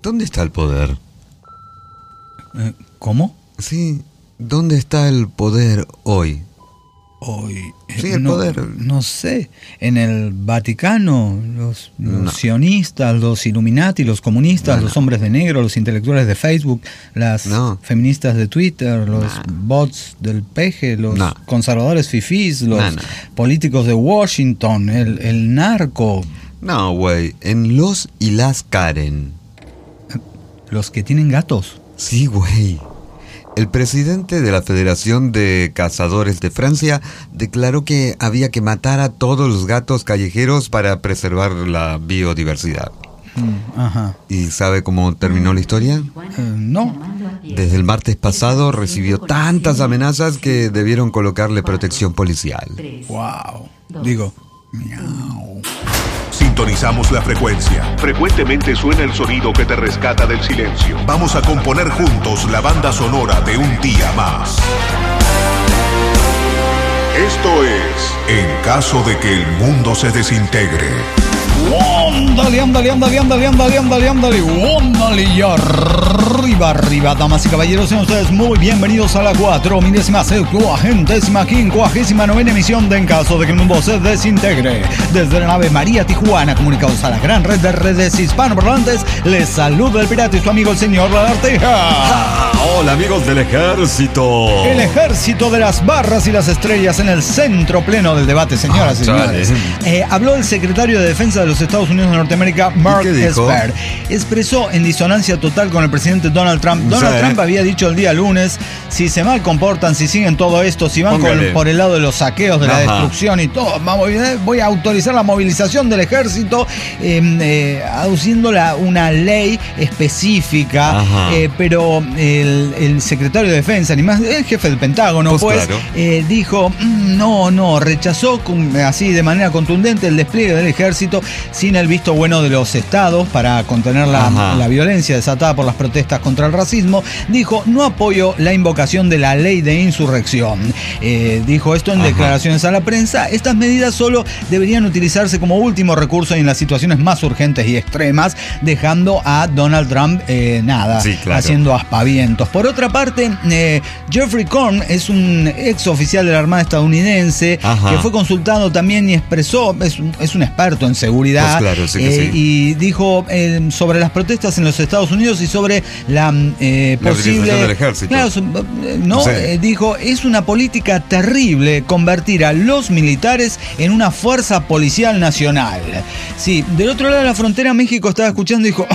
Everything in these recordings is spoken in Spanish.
¿Dónde está el poder? ¿Cómo? Sí, ¿dónde está el poder hoy? Hoy. Sí, el poder. No sé. En el Vaticano, los sionistas, los Illuminati, los comunistas, los hombres de negro, los intelectuales de Facebook, las feministas de Twitter, los bots del peje, los conservadores fifís, los políticos de Washington, el narco. No, güey, en los y las Karen. ¿Los que tienen gatos? Sí, güey. El presidente de la Federación de Cazadores de Francia declaró que había que matar a todos los gatos callejeros para preservar la biodiversidad. Ajá. ¿Y sabe cómo terminó la historia? No. Desde el martes pasado recibió tantas amenazas que debieron colocarle protección policial. Wow. Digo, miau. Sintonizamos la frecuencia. Frecuentemente suena el sonido que te rescata del silencio. Vamos a componer juntos la banda sonora de un día más. Esto es En caso de que el mundo se desintegre. ¡Ándale, ándale, ándale, ándale, ándale, ándale, ándale! ¡Ándale! Y arriba, arriba, damas y caballeros, sean ustedes muy bienvenidos a la 4.070.559ª emisión de En caso de que el mundo se desintegre. Desde la nave María Tijuana, comunicados a la gran red de redes hispanoparlantes, les saluda el pirata y su amigo el señor Lagartija. Hola, amigos del ejército. El ejército de las barras y las estrellas en el centro pleno del debate, señoras y señores. Habló el secretario de Defensa de los Estados Unidos de Norteamérica, Mark Esper. Expresó en disonancia total con el presidente Donald Trump. Donald Trump había dicho el día lunes: si se mal comportan, si siguen todo esto, si van por el lado de los saqueos, de la destrucción y todo, voy a autorizar la movilización del ejército, aduciendo una ley específica. Pero el secretario de Defensa, ni más el jefe del Pentágono, dijo no, rechazó así de manera contundente el despliegue del ejército sin el visto bueno de los estados para contener la violencia desatada por las protestas contra el racismo. Dijo: no apoyo la invocación de la ley de insurrección. Dijo esto en declaraciones a la prensa. Estas medidas solo deberían utilizarse como último recurso en las situaciones más urgentes y extremas, dejando a Donald Trump haciendo aspavientos. Por otra parte, Jeffrey Korn es un ex oficial de la Armada estadounidense que fue consultado también y expresó, es un experto en seguridad, y dijo sobre las protestas en los Estados Unidos y sobre la posible del ejército. Dijo: es una política terrible convertir a los militares en una fuerza policial nacional. Sí, del otro lado de la frontera México estaba escuchando y dijo: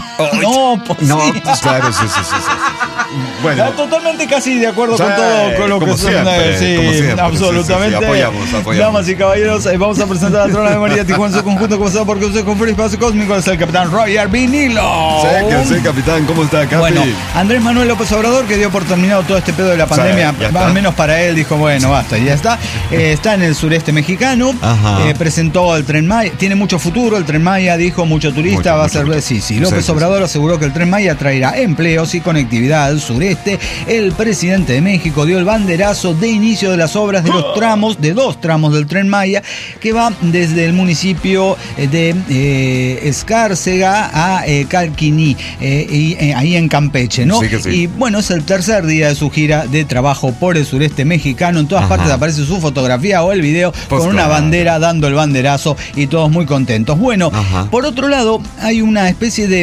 Bueno, totalmente casi de acuerdo con todo, con lo que suena. Absolutamente. Apoyamos. Damas y caballeros, vamos a presentar a la Trona de María Tijuana, su conjunto comenzado por Consejo Conferencia Espacio Cósmico. Es el capitán Roger Vinilo. Sí, capitán, ¿cómo está, Capi? Bueno, Andrés Manuel López Obrador, que dio por terminado todo este pedo de la pandemia, al menos para él, dijo: bueno, basta, y ya está. Está en el sureste mexicano. Presentó el Tren Maya. Tiene mucho futuro el Tren Maya, dijo, mucho turista, va a ser. Sí. López Obrador aseguró que el Tren Maya traerá empleos y conectividad al sureste. El presidente de México dio el banderazo de inicio de las obras de dos tramos del Tren Maya, que va desde el municipio de Escárcega a Calquiní, ahí en Campeche, ¿no? Y bueno, es el tercer día de su gira de trabajo por el sureste mexicano. En todas partes aparece su fotografía o el video con una bandera dando el banderazo y todos muy contentos. Bueno, por otro lado, hay una especie de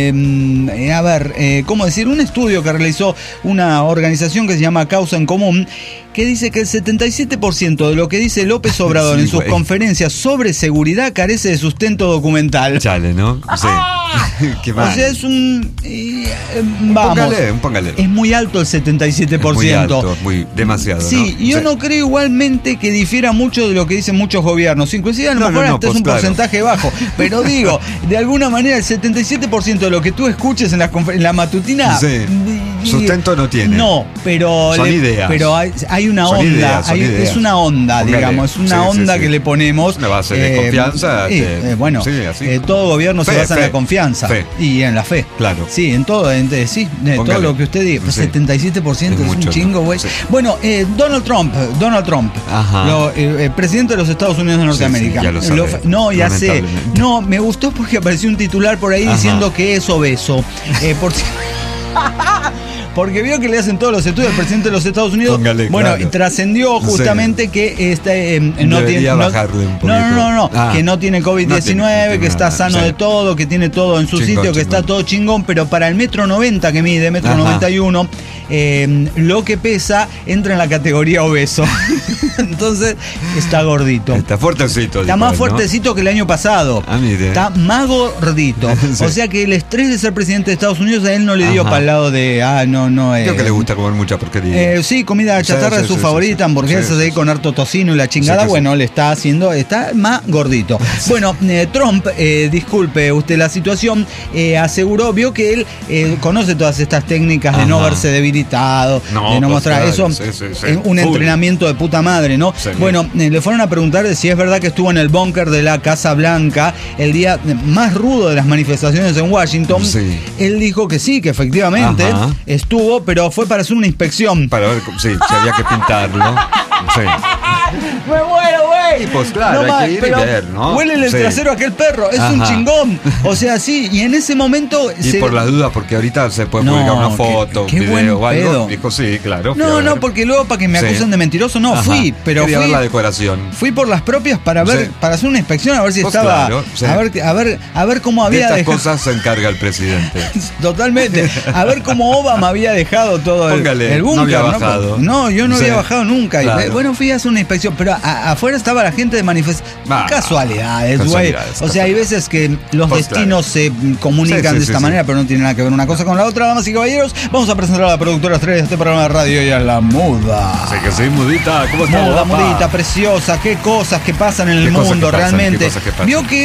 un estudio que realizó una organización que se llama Causa en Común, que dice que el 77% de lo que dice López Obrador en sus conferencias sobre seguridad carece de sustento documental. Chale, ¿no? Sí. Qué mal. O sea, es un póngale. Es muy alto el 77%. Es muy alto, demasiado. Sí, ¿no? Yo no creo igualmente que difiera mucho de lo que dicen muchos gobiernos. Inclusive a lo mejor hasta es un porcentaje bajo. Pero digo, de alguna manera el 77% de lo que tú escuches en la matutina Sustento no tiene. No, pero son ideas. Pero hay una son onda, ideas, es una onda, Póngale. digamos, es una onda que le ponemos. Una base de confianza. Bueno, todo gobierno se basa en la confianza y en la fe. Claro. Sí, en todo, todo lo que usted diga. Pues 77% es un chingo, güey. Sí. Bueno, Donald Trump, presidente de los Estados Unidos de Norteamérica. Sí, ya lo sabe. No, ya sé. No, me gustó porque apareció un titular por ahí diciendo que es obeso. Porque vio que le hacen todos los estudios al presidente de los Estados Unidos. Póngale, bueno, claro. Y trascendió justamente que no tiene bajarle un poquito. Que no tiene COVID-19, que está sano de todo, que tiene todo en su sitio, que está todo chingón, pero para el 1,90 m que mide, 1,91 m, lo que pesa entra en la categoría obeso. Entonces está gordito. Está fuertecito. Está más fuertecito que el año pasado. Mire. Está más gordito. Sí. O sea que el estrés de ser presidente de Estados Unidos a él no le dio para el lado de creo que le gusta comer mucha porquería. Sí, comida chatarra es su favorita, hamburguesas ahí con harto tocino y la chingada. Bueno, le está haciendo, está más gordito. Bueno, Trump, disculpe usted la situación, aseguró, vio que él conoce todas estas técnicas de no verse debilitado, de no mostrar eso, un entrenamiento de puta madre, ¿no? Sí. Bueno, le fueron a preguntar de si es verdad que estuvo en el búnker de la Casa Blanca el día más rudo de las manifestaciones en Washington. Sí. Él dijo que sí, que efectivamente estuvo, pero fue para hacer una inspección. Para ver si había que pintarlo. Sí. Me muero, güey. Pues claro, no hay que ir y ver, ¿no? Huele el trasero a aquel perro, es un chingón. O sea, sí, y en ese momento... Y por las dudas, porque ahorita se puede publicar una foto, un video o algo. Dijo, sí, claro. No, porque luego para que me acusen de mentiroso, fui, pero quería ver la decoración. Fui por las propias para ver, para hacer una inspección, a ver si estaba... Claro, a ver cómo había dejado... De estas cosas se encarga el presidente. Totalmente. A ver cómo Obama había dejado todo el búnker. No había bajado. No, yo no había bajado nunca. Claro. Bueno, fui a hacer una inspección, pero afuera estaba la gente de manifestación. Casualidades, güey. O sea, hay veces que los destinos se comunican de esta manera, pero no tiene nada que ver una cosa con la otra. Damas y caballeros, vamos a presentar a la productora estrella de este programa de radio y a la muda. Sí, que sí, mudita. ¿Cómo está? Mudita, preciosa. Qué cosas que pasan en el mundo realmente. Vio que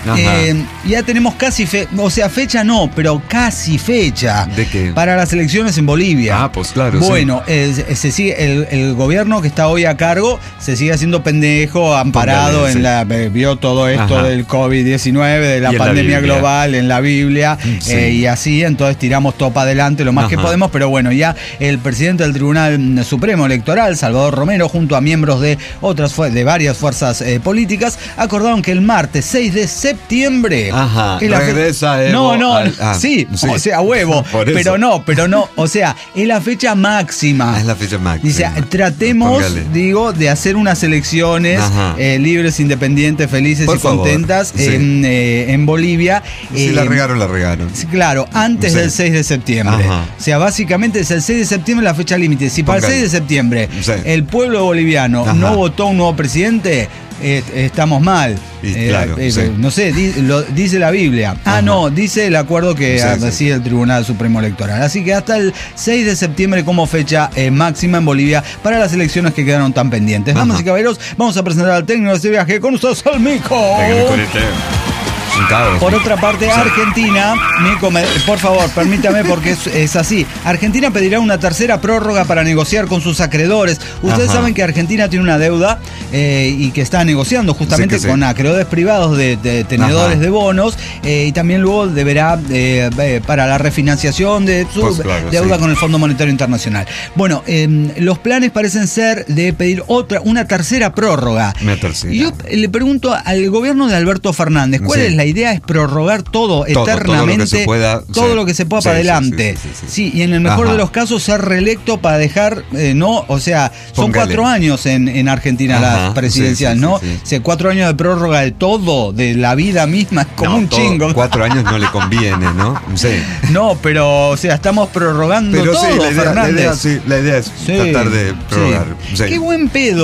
ya tenemos casi fecha no, pero casi fecha. ¿De qué? Para las elecciones en Bolivia. Pues claro. Bueno, se sigue el gobierno que está hoy a cargo se sigue haciendo pendejo, amparado vio todo esto del COVID-19, de la pandemia global en la Biblia, y así, entonces tiramos todo para adelante lo más que podemos, pero bueno, ya el presidente del Tribunal Supremo Electoral, Salvador Romero, junto a miembros de varias fuerzas políticas, acordaron que el martes 6 de septiembre. Regresa Evo. O sea, huevo. Pero no. O sea, es la fecha máxima. Es la fecha máxima. Dice, tratemos, de hacer unas elecciones libres, independientes, felices y contentas en Bolivia. Si la regaron, la regaron. Claro, antes del 6 de septiembre. O sea, básicamente es el 6 de septiembre la fecha límite. Si para el 6 de septiembre el pueblo boliviano no votó un nuevo presidente, estamos mal. Claro, no sé, dice la Biblia. No, dice el acuerdo que decide el Tribunal Supremo Electoral. Así que hasta el 6 de septiembre como fecha máxima en Bolivia para las elecciones que quedaron tan pendientes. Damas y caballeros, vamos a presentar al técnico de este viaje con ustedes, al Mico. Por otra parte, Argentina, Mico, por favor, permítame porque es así. Argentina pedirá una tercera prórroga para negociar con sus acreedores. Ustedes saben que Argentina tiene una deuda y que está negociando justamente con acreedores privados de tenedores de bonos, y también luego deberá para la refinanciación de su deuda con el Fondo Monetario Internacional. Bueno, los planes parecen ser de pedir una tercera prórroga. Y yo le pregunto al gobierno de Alberto Fernández, ¿cuál es la idea? Es prorrogar todo eternamente, todo lo que se pueda para adelante. Sí, y en el mejor de los casos ser reelecto para dejar, o sea, son 4 años en Argentina la presidencial, ¿no? O sea, 4 años de prórroga de todo, de la vida misma, es como un chingo. 4 años no le conviene, ¿no? No, pero, o sea, estamos prorrogando todo, Fernández. La idea es tratar de prorrogar. Qué buen pedo.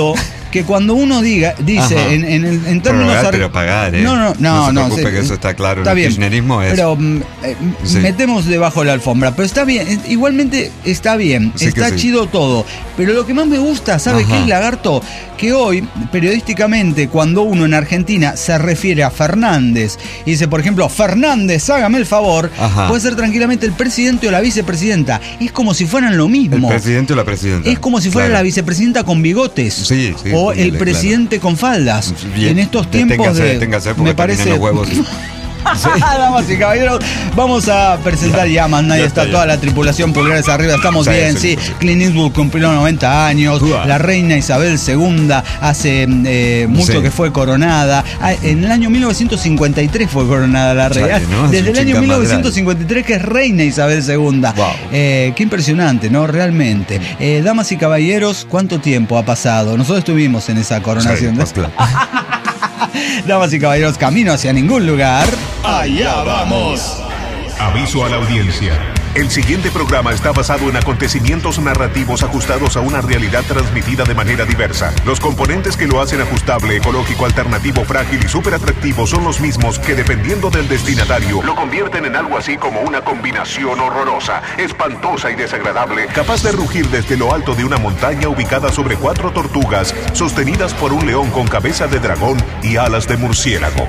que cuando uno dice en términos... Pero pagar, No se preocupe, que eso está claro. Está el bien, kirchnerismo es... pero metemos debajo de la alfombra. Pero está bien, igualmente está bien, Sí, está chido todo. Pero lo que más me gusta, ¿sabe qué es, Lagarto? Que hoy, periodísticamente, cuando uno en Argentina se refiere a Fernández y dice, por ejemplo, Fernández, hágame el favor, puede ser tranquilamente el presidente o la vicepresidenta. Es como si fueran lo mismo. El presidente o la presidenta. Es como si fuera la vicepresidenta con bigotes. O el presidente con faldas. Bien. En estos tiempos téngase, me parece los huevos. Damas y caballeros, vamos a presentar ya más. Nadie está, toda la tripulación, pulgares arriba, estamos bien, sí. Clint Eastwood cumplió 90 años, la reina Isabel II hace mucho que fue coronada. En el año 1953 fue coronada la reina. ¿No? Desde el año 1953 que es reina Isabel II. Wow. Qué impresionante, ¿no? Realmente. Damas y caballeros, ¿cuánto tiempo ha pasado? Nosotros estuvimos en esa coronación. Sí, claro. Damas y caballeros, camino hacia ningún lugar. ¡Allá vamos! Aviso a la audiencia. El siguiente programa está basado en acontecimientos narrativos ajustados a una realidad transmitida de manera diversa. Los componentes que lo hacen ajustable, ecológico, alternativo, frágil y súper atractivo son los mismos que, dependiendo del destinatario, lo convierten en algo así como una combinación horrorosa, espantosa y desagradable, capaz de rugir desde lo alto de una montaña ubicada sobre 4 tortugas, sostenidas por un león con cabeza de dragón y alas de murciélago.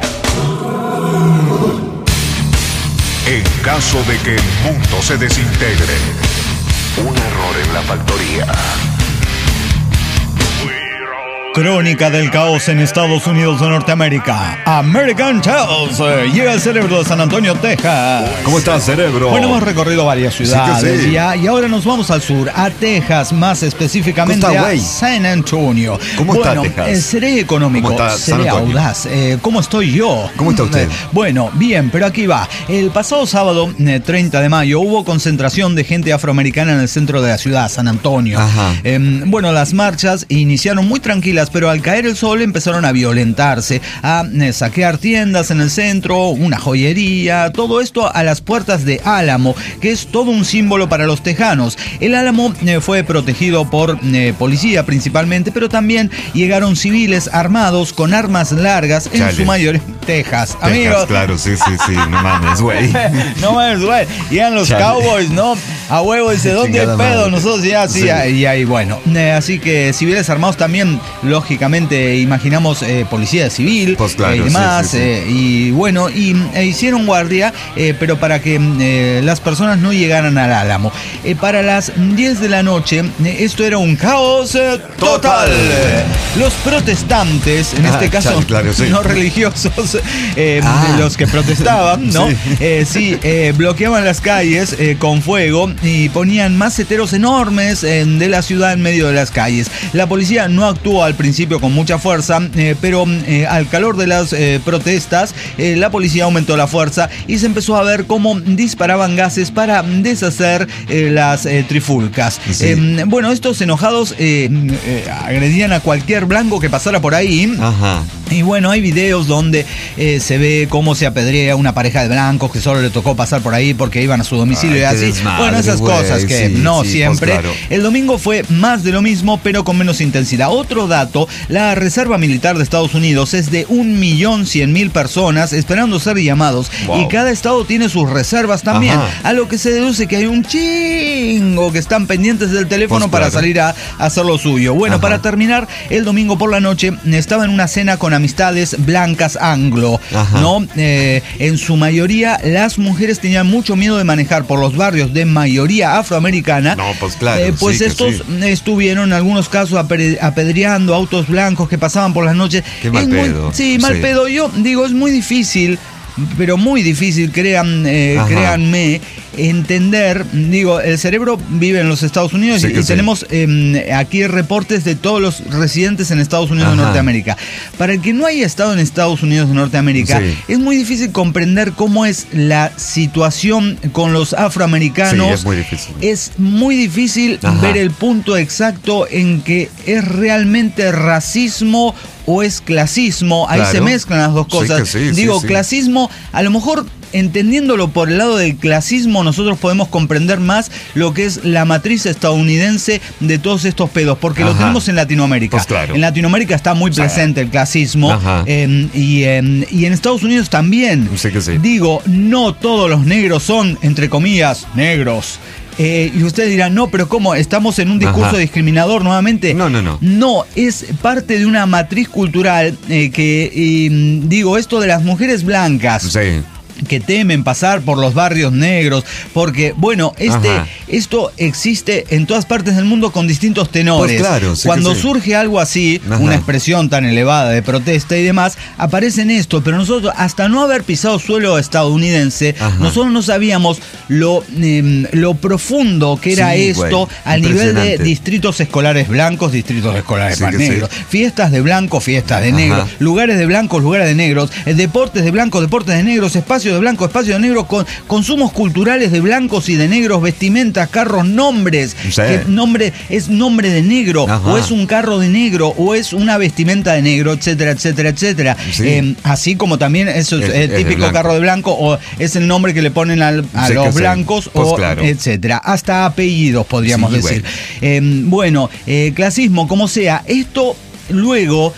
En caso de que el mundo se desintegre, un error en la factoría. Crónica del caos en Estados Unidos de Norteamérica. American Tales. Llega el cerebro de San Antonio, Texas. ¿Cómo estás, cerebro? Bueno, hemos recorrido varias ciudades y ahora nos vamos al sur, a Texas, más específicamente a San Antonio. ¿Cómo está Texas? Seré económico, seré audaz. ¿Cómo estoy yo? ¿Cómo está usted? Bueno, bien, pero aquí va. El pasado sábado, 30 de mayo, hubo concentración de gente afroamericana en el centro de la ciudad, San Antonio. Bueno, las marchas iniciaron muy tranquilas, pero al caer el sol empezaron a violentarse, a saquear tiendas en el centro, una joyería, todo esto a las puertas de Álamo, que es todo un símbolo para los tejanos. El Álamo fue protegido por policía principalmente, pero también llegaron civiles armados con armas largas, en su mayoría Texas. Amigos, claro, sí, no mames, güey. No mames, güey. Llegan los Cowboys, ¿no? A huevo, dice, ¿dónde hay pedo? Nosotros ya, y ahí, bueno. Así que civiles armados también, lógicamente, imaginamos policía civil, pues claro, y demás, y bueno, hicieron guardia, pero para que las personas no llegaran al Álamo. Para las 10 de la noche, esto era un caos total. Los protestantes, en este caso, no religiosos, los que protestaban, ¿no? Bloqueaban las calles con fuego y ponían maceteros enormes de la ciudad en medio de las calles. La policía no actuó al principio con mucha fuerza, pero al calor de las protestas, la policía aumentó la fuerza y se empezó a ver cómo disparaban gases para deshacer las trifulcas. Bueno, estos enojados agredían a cualquier blanco que pasara por ahí. Y bueno, hay videos donde se ve cómo se apedrea una pareja de blancos que solo le tocó pasar por ahí porque iban a su domicilio y así. Desmadre, bueno, esas cosas que no siempre. Pues claro. El domingo fue más de lo mismo, pero con menos intensidad. Otro dato, la Reserva Militar de Estados Unidos es de 1.100.000 personas esperando ser llamados. Y cada estado tiene sus reservas también. A lo que se deduce que hay un chingo que están pendientes del teléfono pues para salir a hacer lo suyo. Bueno, para terminar, el domingo por la noche estaba en una cena con amistades blancas anglo, ¿no? En su mayoría, las mujeres tenían mucho miedo de manejar por los barrios de mayoría afroamericana. No, pues claro. Pues estos estuvieron en algunos casos apedreando autos blancos que pasaban por las noches. Qué mal pedo. Mal pedo. Yo digo, es muy difícil, pero muy difícil, créanme, entender. Digo, el cerebro vive en los Estados Unidos y tenemos aquí reportes de todos los residentes en Estados Unidos de Norteamérica. Para el que no haya estado en Estados Unidos de Norteamérica, es muy difícil comprender cómo es la situación con los afroamericanos. Es muy difícil. Es muy difícil ver el punto exacto en que es realmente racismo o es clasismo. Ahí se mezclan las dos cosas. Clasismo, a lo mejor entendiéndolo por el lado del clasismo, nosotros podemos comprender más lo que es la matriz estadounidense de todos estos pedos, porque lo tenemos en Latinoamérica. Pues claro. En Latinoamérica está muy presente el clasismo, y en Estados Unidos también. Sí que sí. Digo, no todos los negros son, entre comillas, negros. Y ustedes dirán, no, pero ¿cómo? ¿Estamos en un discurso discriminador nuevamente? No. No, es parte de una matriz cultural digo, esto de las mujeres blancas. Sí. Que temen pasar por los barrios negros, porque, bueno, esto existe en todas partes del mundo con distintos tenores. Pues claro, sí. Cuando surge algo así, una expresión tan elevada de protesta y demás, aparece en esto, pero nosotros, hasta no haber pisado suelo estadounidense, nosotros no sabíamos lo profundo que era esto al nivel de distritos escolares blancos, distritos escolares más negros, fiestas de blancos, fiestas de negros, lugares de blancos, lugares de negros, deportes de blancos, deportes de negros, espacios de blanco, espacio de negro, consumos culturales de blancos y de negros, vestimentas, carros, nombres. Nombre es nombre de negro, o es un carro de negro, o es una vestimenta de negro, etcétera, etcétera, etcétera. Sí. Así como también es el típico carro de blanco, o es el nombre que le ponen a los blancos, o etcétera. Hasta apellidos, podríamos decir. Bueno, clasismo, como sea, esto luego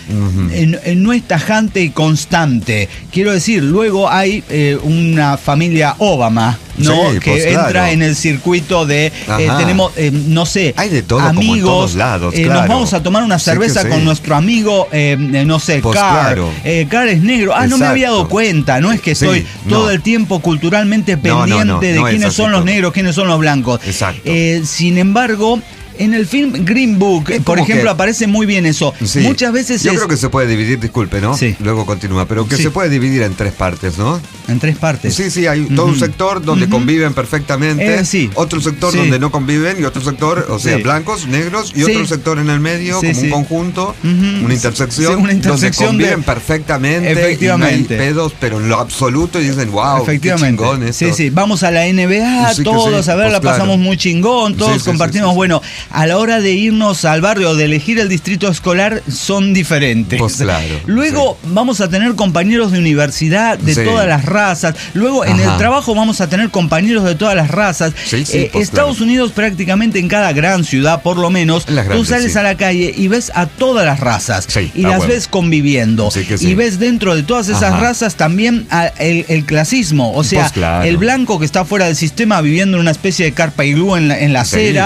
no es tajante y constante. Quiero decir, luego hay una familia Obama, ¿no? Que entra en el circuito de tenemos, no sé, hay de todo, amigos, como en todos lados, nos vamos a tomar una cerveza con nuestro amigo, no sé, Carr. Carr es negro. No me había dado cuenta. No es que estoy todo el tiempo culturalmente pendiente de quiénes son los negros, quiénes son los blancos. Exacto. Sin embargo, en el film Green Book, por ejemplo, aparece muy bien eso. Sí. Muchas veces yo creo que se puede dividir, disculpe, ¿no? Sí. Luego continúa, pero que se puede dividir en 3 partes, ¿no? En 3 partes. Sí, hay todo un sector donde conviven perfectamente, otro sector donde no conviven, y otro sector, o sea, blancos, negros, y otro sector en el medio, como un conjunto, una intersección, donde conviven perfectamente, efectivamente, y no hay pedos, pero en lo absoluto, y dicen, wow, qué chingón esto. Sí, vamos a la NBA, todos a ver, la pasamos muy chingón, todos compartimos, bueno, a la hora de irnos al barrio, de elegir el distrito escolar, son diferentes. Pues claro. Luego vamos a tener compañeros de universidad de todas las razas. Luego en el trabajo vamos a tener compañeros de todas las razas. Estados Unidos, prácticamente en cada gran ciudad, por lo menos, tú sales a la calle y ves a todas las razas. Y las ves conviviendo. Y ves dentro de todas esas razas también el clasismo. O sea, el blanco que está fuera del sistema viviendo en una especie de carpa iglú en la acera.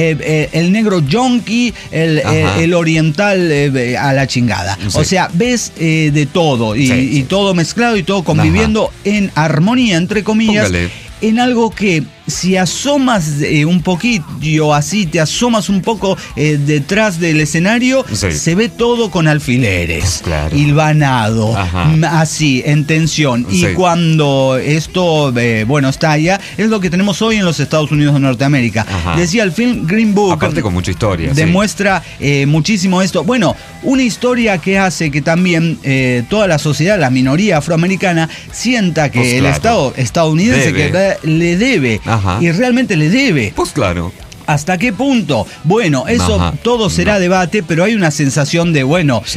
El negro yonki, el oriental a la chingada. O sea, ves de todo y todo mezclado y todo conviviendo en armonía, entre comillas. En algo que, si asomas un poquito así, te asomas un poco detrás del escenario, se ve todo con alfileres, hilvanado, así, en tensión. Y cuando esto, estalla, es lo que tenemos hoy en los Estados Unidos de Norteamérica. Decía el film Green Book. Aparte con mucha historia. Demuestra muchísimo esto. Bueno, una historia que hace que también toda la sociedad, la minoría afroamericana, sienta que el Estado estadounidense le debe. Y realmente le debe. Pues claro. ¿Hasta qué punto? Bueno, eso todo será debate, pero hay una sensación de,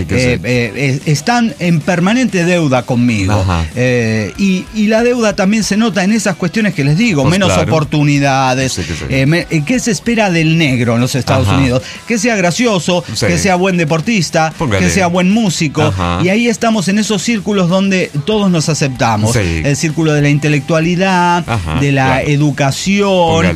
están en permanente deuda conmigo. Y la deuda también se nota en esas cuestiones que les digo, menos oportunidades. ¿Qué se espera del negro en los Estados Unidos? Que sea gracioso, que sea buen deportista, que sea buen músico. Y ahí estamos en esos círculos donde todos nos aceptamos. El círculo de la intelectualidad, de la educación.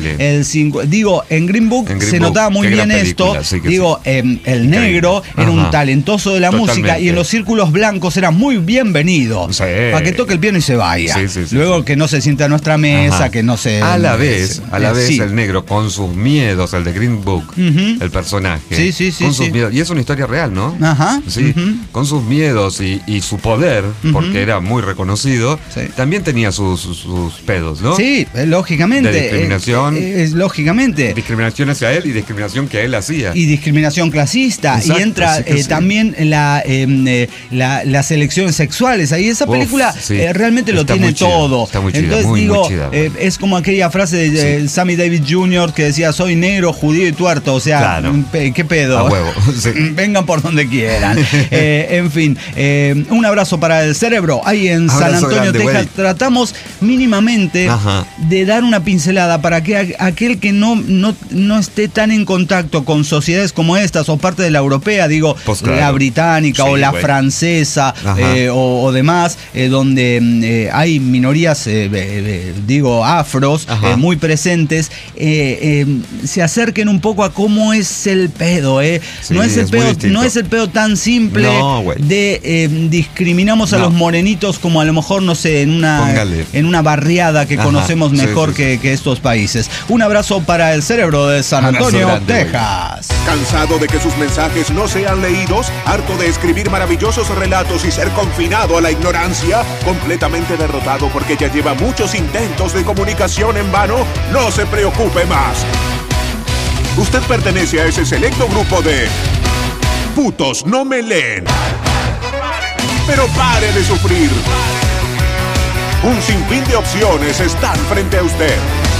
En Green Book se notaba muy bien esto. El negro era un talentoso de la música, y en los círculos blancos era muy bienvenido. Para que toque el piano y se vaya. Luego que no se sienta a nuestra mesa, que no se... A la vez el negro con sus miedos, el de Green Book, el personaje. Con sus miedos. Y es una historia real, ¿no? Con sus miedos y su poder, porque era muy reconocido, también tenía sus pedos, ¿no? Sí, lógicamente. De discriminación. Lógicamente. discriminación hacia él y discriminación que él hacía. Y discriminación clasista. Exacto, y entra sí también las elecciones sexuales. Ahí esa película realmente lo tiene todo. Está muy chida, entonces muy chida. Es como aquella frase de Sammy Davis Jr. que decía: soy negro, judío y tuerto. O sea, claro. ¿Qué pedo? A huevo. Sí. Vengan por donde quieran. En fin, un abrazo para el cerebro. Ahí en San Antonio, Texas, tratamos mínimamente de dar una pincelada para que aquel que no esté tan en contacto con sociedades como estas, o parte de la europea, digo, claro, la británica o la francesa o demás, donde hay minorías, digo, afros, muy presentes, se acerquen un poco a cómo es el pedo, Sí, no es el pedo tan simple de discriminamos a los morenitos como a lo mejor, no sé, en una barriada que conocemos mejor que estos países. Un abrazo para el cerebro de San Antonio, Texas. ¿Cansado de que sus mensajes no sean leídos? ¿Harto de escribir maravillosos relatos y ser confinado a la ignorancia? ¿Completamente derrotado porque ya lleva muchos intentos de comunicación en vano? No se preocupe más. Usted pertenece a ese selecto grupo de putos no me leen. Pero pare de sufrir. Un sinfín de opciones están frente a usted.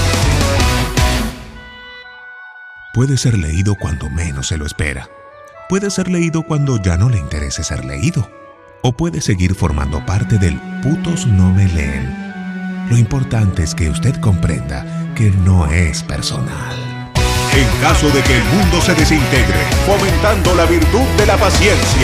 Puede ser leído cuando menos se lo espera. Puede ser leído cuando ya no le interese ser leído. O puede seguir formando parte del putos no me leen. Lo importante es que usted comprenda que no es personal. En caso de que el mundo se desintegre, fomentando la virtud de la paciencia.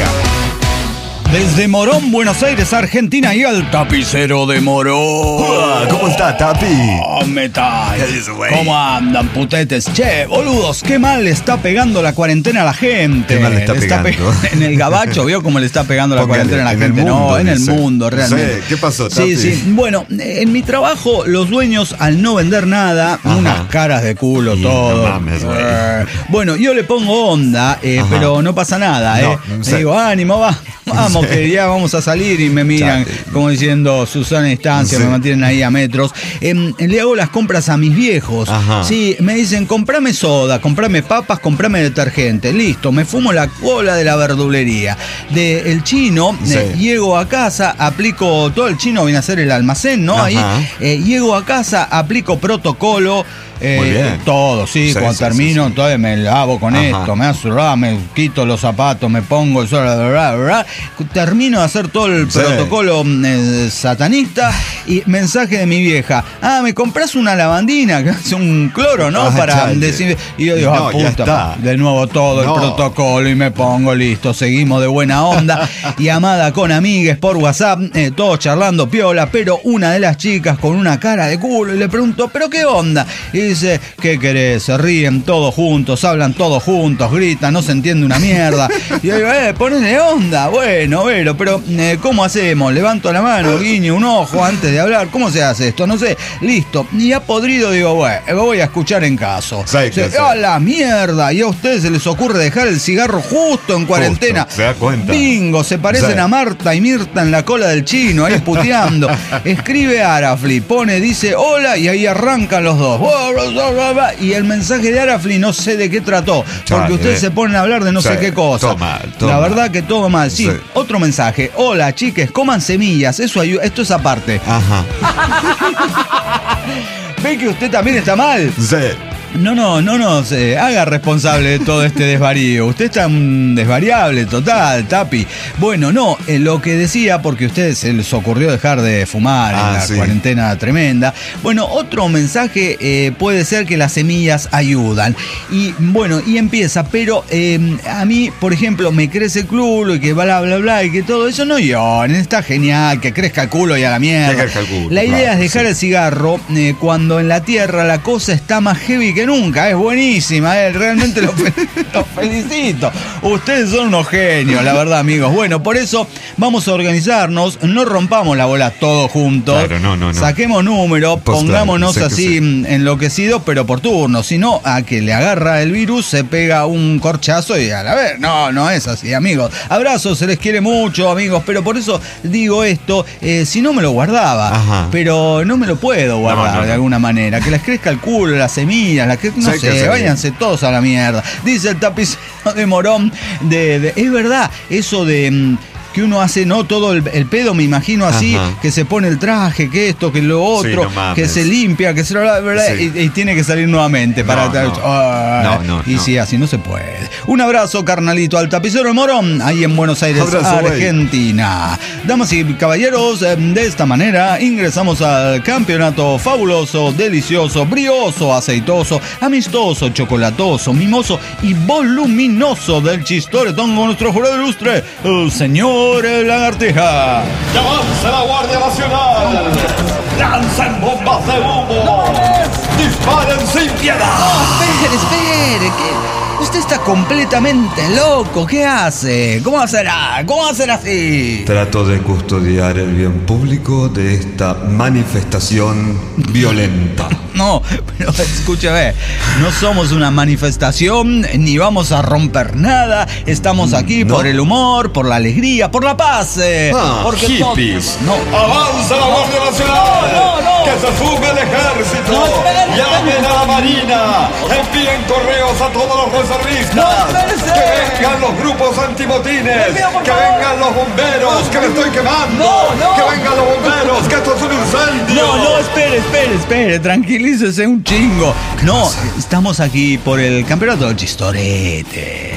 Desde Morón, Buenos Aires, Argentina, y al tapicero de Morón. ¿Cómo está, Tapi? Metal. ¿Cómo andan, putetes? Che, boludos, qué mal le está pegando la cuarentena a la gente. Qué mal le está pegando. En el gabacho, ¿vio cómo le está pegando la cuarentena a la gente? En el mundo, realmente. ¿Qué pasó, Tapi? Sí. Bueno, en mi trabajo, los dueños, al no vender nada, unas caras de culo, todo. No mames, güey. Bueno, yo le pongo onda, pero no pasa nada, Le digo, ánimo, vamos, que ya vamos a salir, y me miran como diciendo Susana Distancia, me mantienen ahí a metros. Le hago las compras a mis viejos. Sí, me dicen, comprame soda, comprame papas, comprame detergente. Listo, me fumo la cola de la verdulería. El chino, llego a casa, aplico, todo el chino viene a ser el almacén, ¿no? Ahí, llego a casa, aplico protocolo. Todo, cuando termino, entonces me lavo con esto, me quito los zapatos, me pongo el sol, termino de hacer todo el protocolo satanista, y mensaje de mi vieja: ¿me compras una lavandina? Que hace un cloro, ¿no? Para decir. Y yo digo, puta, de nuevo todo el protocolo, y me pongo listo, seguimos de buena onda, llamada con amigues por WhatsApp, todos charlando piola, pero una de las chicas con una cara de culo, y le pregunto, ¿pero qué onda? Y dice, ¿qué querés? Se ríen todos juntos, hablan todos juntos, gritan, no se entiende una mierda. Y yo digo, ponele onda. Bueno, pero ¿cómo hacemos? Levanto la mano, guiño un ojo antes de hablar. ¿Cómo se hace esto? No sé. Listo. Y ya podrido digo, bueno, voy a escuchar en caso. ¡A la mierda! Y a ustedes se les ocurre dejar el cigarro justo en cuarentena. Justo, se da cuenta. Bingo, se parecen a Marta y Mirta en la cola del chino, ahí puteando. Escribe Arafli, dice hola, y ahí arrancan los dos. Y el mensaje de Arafli no sé de qué trató, porque ustedes se ponen a hablar de no sé qué cosa. La verdad que todo mal. Sí, otro mensaje: hola, chiques, coman semillas, eso ayuda. Esto es aparte. ¿Ve que usted también está mal? Sí. No se haga responsable de todo este desvarío. Usted está un desvariable total, Tapi. Bueno, lo que decía, porque a ustedes se les ocurrió dejar de fumar en la cuarentena tremenda. Bueno, otro mensaje puede ser que las semillas ayudan. Y bueno, y empieza, pero a mí, por ejemplo, me crece el culo y que bla, bla, bla, y que todo eso no está genial, que crezca el culo y a la mierda. La idea es dejar el cigarro cuando en la tierra la cosa está más heavy que nunca. Es buenísima, realmente los felicito. Ustedes son unos genios, la verdad, amigos. Bueno, por eso vamos a organizarnos, no rompamos la bola todos juntos. Claro, no. Saquemos número, pongámonos así enloquecidos, pero por turno. Si no, a que le agarra el virus, se pega un corchazo y a la vez. No es así, amigos. Abrazos, se les quiere mucho, amigos, pero por eso digo esto. Si no, me lo guardaba, pero no me lo puedo guardar de alguna manera. Que les crezca el culo, las semillas, la que no sé, váyanse todos a la mierda. Dice el tapicero de Morón es verdad, eso de que uno hace, no todo el pedo, me imagino así, ajá, que se pone el traje, que esto, que lo otro, sí, no que se limpia, que se ¿verdad? Sí. Y tiene que salir nuevamente para no. Y sí, así no se puede. Un abrazo, carnalito, al tapicero de Morón, ahí en Buenos Aires, abrazo, Argentina. Damas y caballeros, de esta manera ingresamos al campeonato fabuloso, delicioso, brioso, aceitoso, amistoso, chocolatoso, mimoso y voluminoso del Chistoretón con nuestro jurado ilustre, el señor Lagartija. ¡Ya avanza la Guardia Nacional! ¡Lancen bombas de humo! ¡No! ¡Disparen sin piedad! No, espere, ¿qué? Usted está completamente loco. ¿Qué hace? ¿Cómo será? ¿Cómo va a ser así? Trato de custodiar el bien público de esta manifestación violenta. No, pero escúchame, no somos una manifestación, ni vamos a romper nada. Estamos aquí por el humor, por la alegría, por la paz. Porque hippies. ¡Avanza la Guardia Nacional! ¡No! ¡Que se sume el ejército! ¡Llamen a la Marina! ¡Envíen correos a todos los reservistas! ¡Que vengan los grupos antimotines! ¡Que vengan los bomberos! ¡Que me estoy quemando! ¡Que vengan los bomberos! ¡Que esto es un incendio! No, espere, tranquilícese un chingo. No, estamos aquí por el campeonato del Chistorete.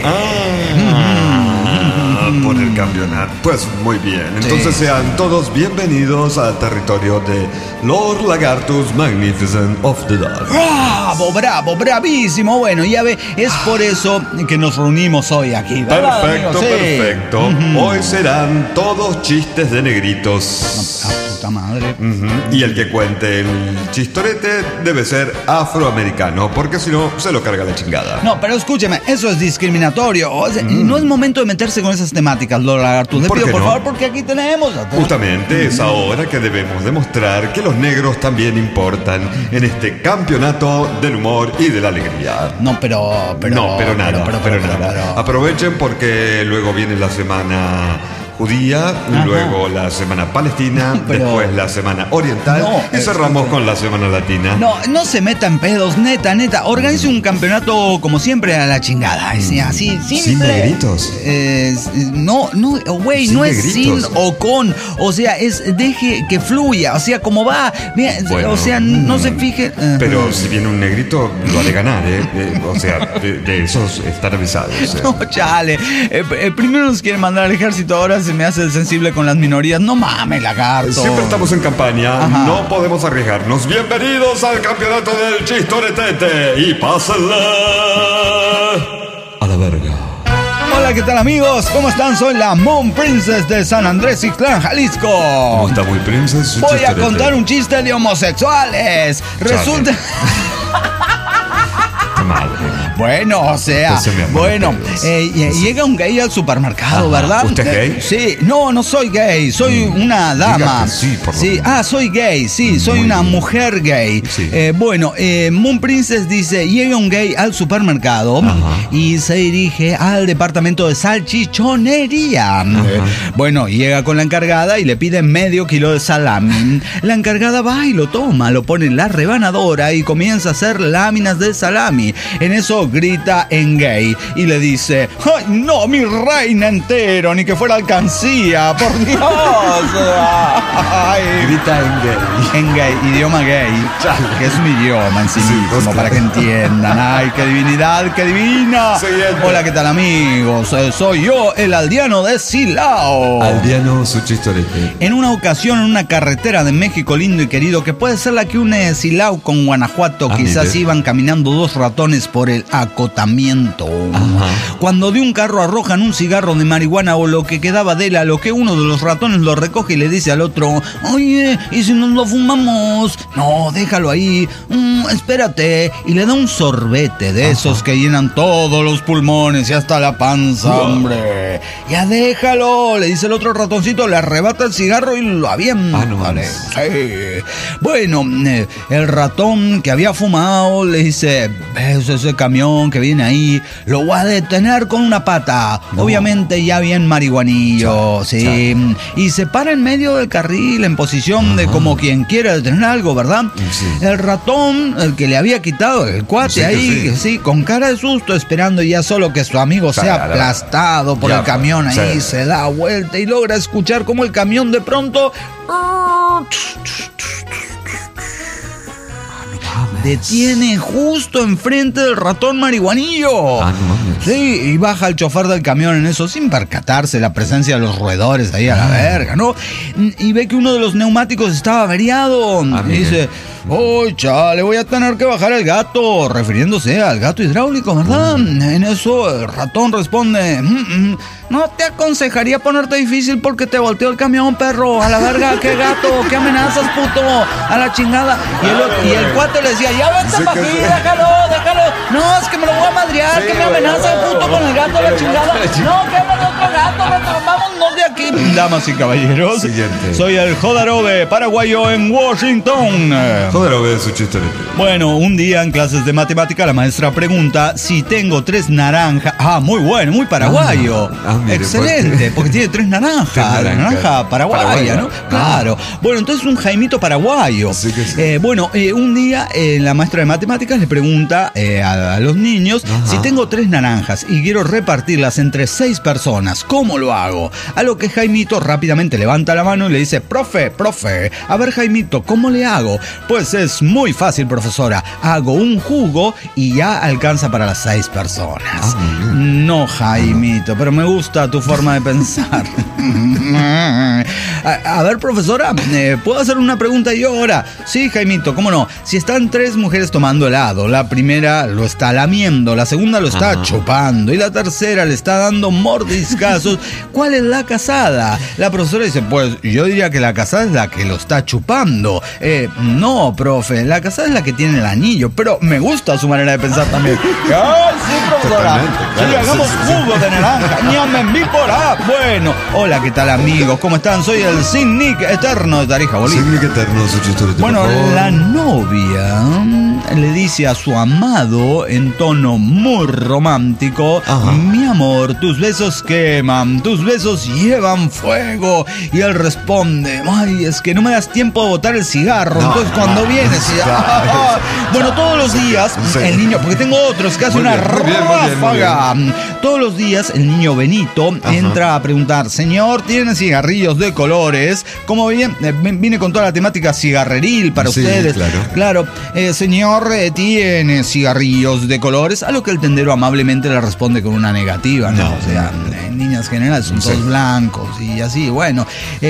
Por el campeonato. Pues muy bien. Entonces sean todos bienvenidos al territorio de Lord Lagartus Magnificent of the Dark. Bravo, bravísimo. Bueno, ya ve, es por eso que nos reunimos hoy aquí, ¿verdad, perfecto, amigo? Sí. Perfecto. Hoy serán todos chistes de negritos. Puta madre. Y el que cuente el chistorete debe ser afroamericano, porque si no, se lo carga la chingada. No, pero escúcheme, eso es discriminatorio. O sea, no es momento de meterse con esas temáticas, Lord Lagartus. Le pido, por favor, porque aquí tenemos... Justamente es ahora que debemos demostrar que los negros también importan en este campeonato del humor y de la alegría. Pero nada. Aprovechen porque luego viene la semana judía, luego la semana palestina, después la semana oriental y cerramos con la semana latina. No se meta en pedos, neta. Organice un campeonato como siempre a la chingada. Así, simple. ¿Sin negritos? Güey, no es sin o con. O sea, deje que fluya. O sea, como va. Bueno, o sea, no se fije. Pero si viene un negrito, lo haré ganar, o sea, de esos están avisados. No, chale. Primero nos quieren mandar al ejército, ahora se me hace sensible con las minorías. No mames, Lagarto. Siempre estamos en campaña. No podemos arriesgarnos. Bienvenidos al campeonato del Chistoretete. Y pásenle a la verga. Hola, ¿qué tal, amigos? ¿Cómo están? Soy la Moon Princess de San Andrés Ixtlán, Jalisco. ¿Cómo está, muy princess? Voy a contar un chiste de homosexuales. Resulta... Bueno, o sea, llega un gay al supermercado, ¿verdad? ¿Usted es gay? Sí, no soy gay, soy una dama. Sí, por lo menos. Soy gay, sí, soy una mujer gay. Sí. Moon Princess dice, llega un gay al supermercado y se dirige al departamento de salchichonería. Llega con la encargada y le pide medio kilo de salami. La encargada va y lo toma, lo pone en la rebanadora y comienza a hacer láminas de salami. En eso grita en gay y le dice, ¡ay, no, mi reina entero! Ni que fuera alcancía, por Dios. Grita en gay. En gay, idioma gay, que es un idioma en sí mismo, para que entiendan. ¡Ay, qué divinidad, qué divina! Siguiente. Hola, ¿qué tal, amigos? Soy yo, el aldeano de Silao. Aldeano, su chistorete. En una ocasión, en una carretera de México lindo y querido, que puede ser la que une Silao con Guanajuato, quizás iban caminando dos ratones por el acotamiento. Cuando de un carro arrojan un cigarro de marihuana o lo que quedaba de él, a lo que uno de los ratones lo recoge y le dice al otro, oye, ¿y si nos lo fumamos? No, déjalo ahí, espérate, y le da un sorbete de esos que llenan todos los pulmones y hasta la panza, hombre. ya déjalo, le dice el otro ratoncito, le arrebata el cigarro y lo avienta. Sí. Bueno, el ratón que había fumado le dice, ¿ves ese camión que viene ahí? Lo voy a detener con una pata. Obviamente ya bien marihuanillo, sí. Y se para en medio del carril en posición de como quien quiere detener algo, ¿verdad? Sí. El ratón, el que le había quitado el cuate ahí, sí, con cara de susto, esperando ya solo que su amigo sea aplastado por el camión ahí, se da vuelta y logra escuchar como el camión de pronto detiene justo enfrente del ratón marihuanillo. Sí, y baja el chofer del camión en eso sin percatarse la presencia de los roedores ahí a la verga, ¿no? Y ve que uno de los neumáticos estaba averiado. Y dice, chale, voy a tener que bajar el gato, refiriéndose al gato hidráulico, ¿verdad? En eso el ratón responde, no te aconsejaría ponerte difícil porque te volteó el camión, perro. A la verga, qué gato, qué amenazas, puto, a la chingada. Y el cuate le decía, ya vete para aquí, déjalo. No, es que me lo voy a madrear, que me amenaza el puto con el gato, a la chingada. No, que me otro gato, vámonos de aquí. Damas y caballeros, soy el Jodorowsky paraguayo en Washington. Jodorowsky es su chiste. Bueno, un día en clases de matemática la maestra pregunta si tengo 3 naranjas. Muy bueno, muy paraguayo. Mire, excelente, porque tiene 3 naranjas. Naranja paraguaya, ¿no? Claro. Bueno, entonces un Jaimito paraguayo. Sí que sí. Un día la maestra de matemáticas le pregunta a los niños si tengo 3 naranjas y quiero repartirlas entre 6 personas, ¿cómo lo hago? A lo que Jaimito rápidamente levanta la mano y le dice, profe, a ver Jaimito, ¿cómo le hago? Pues es muy fácil, profesora. Hago un jugo y ya alcanza para las 6 personas. No, Jaimito, pero me gusta tu forma de pensar. A ver, profesora, ¿puedo hacer una pregunta yo ahora? Sí, Jaimito, ¿cómo no? Si están 3 mujeres tomando helado, la primera lo está lamiendo, la segunda lo está chupando y la tercera le está dando mordiscazos, ¿cuál es la casada? La profesora dice, pues yo diría que la casada es la que lo está chupando. No, profe, la casada es la que tiene el anillo, pero me gusta su manera de pensar también. ¡Ay, sí, profesora! Sí, hagamos jugo de naranja, ñame por ahí. Bueno, hola, ¿qué tal, amigos? ¿Cómo están? Soy el Sin Nick Eterno de Tarija, Bolivia. Sin Nick Eterno, su chiste. Bueno, la novia le dice a su amado en tono muy romántico, mi amor, tus besos queman, tus besos llevan fuego. Y él responde, ay, es que no me das tiempo de botar el cigarro, entonces cuando vienes bueno, todos los días el niño, porque tengo otros que hace una ráfaga. Todos los días el niño Benito entra a preguntar, señor, ¿tiene cigarrillos de colores? Como viene con toda la temática cigarreril para ustedes. Claro. Señor, ¿tiene cigarrillos de colores? A lo que el tendero amablemente le responde con una negativa, ¿no? O sea, en líneas generales son todos blancos y así. Bueno,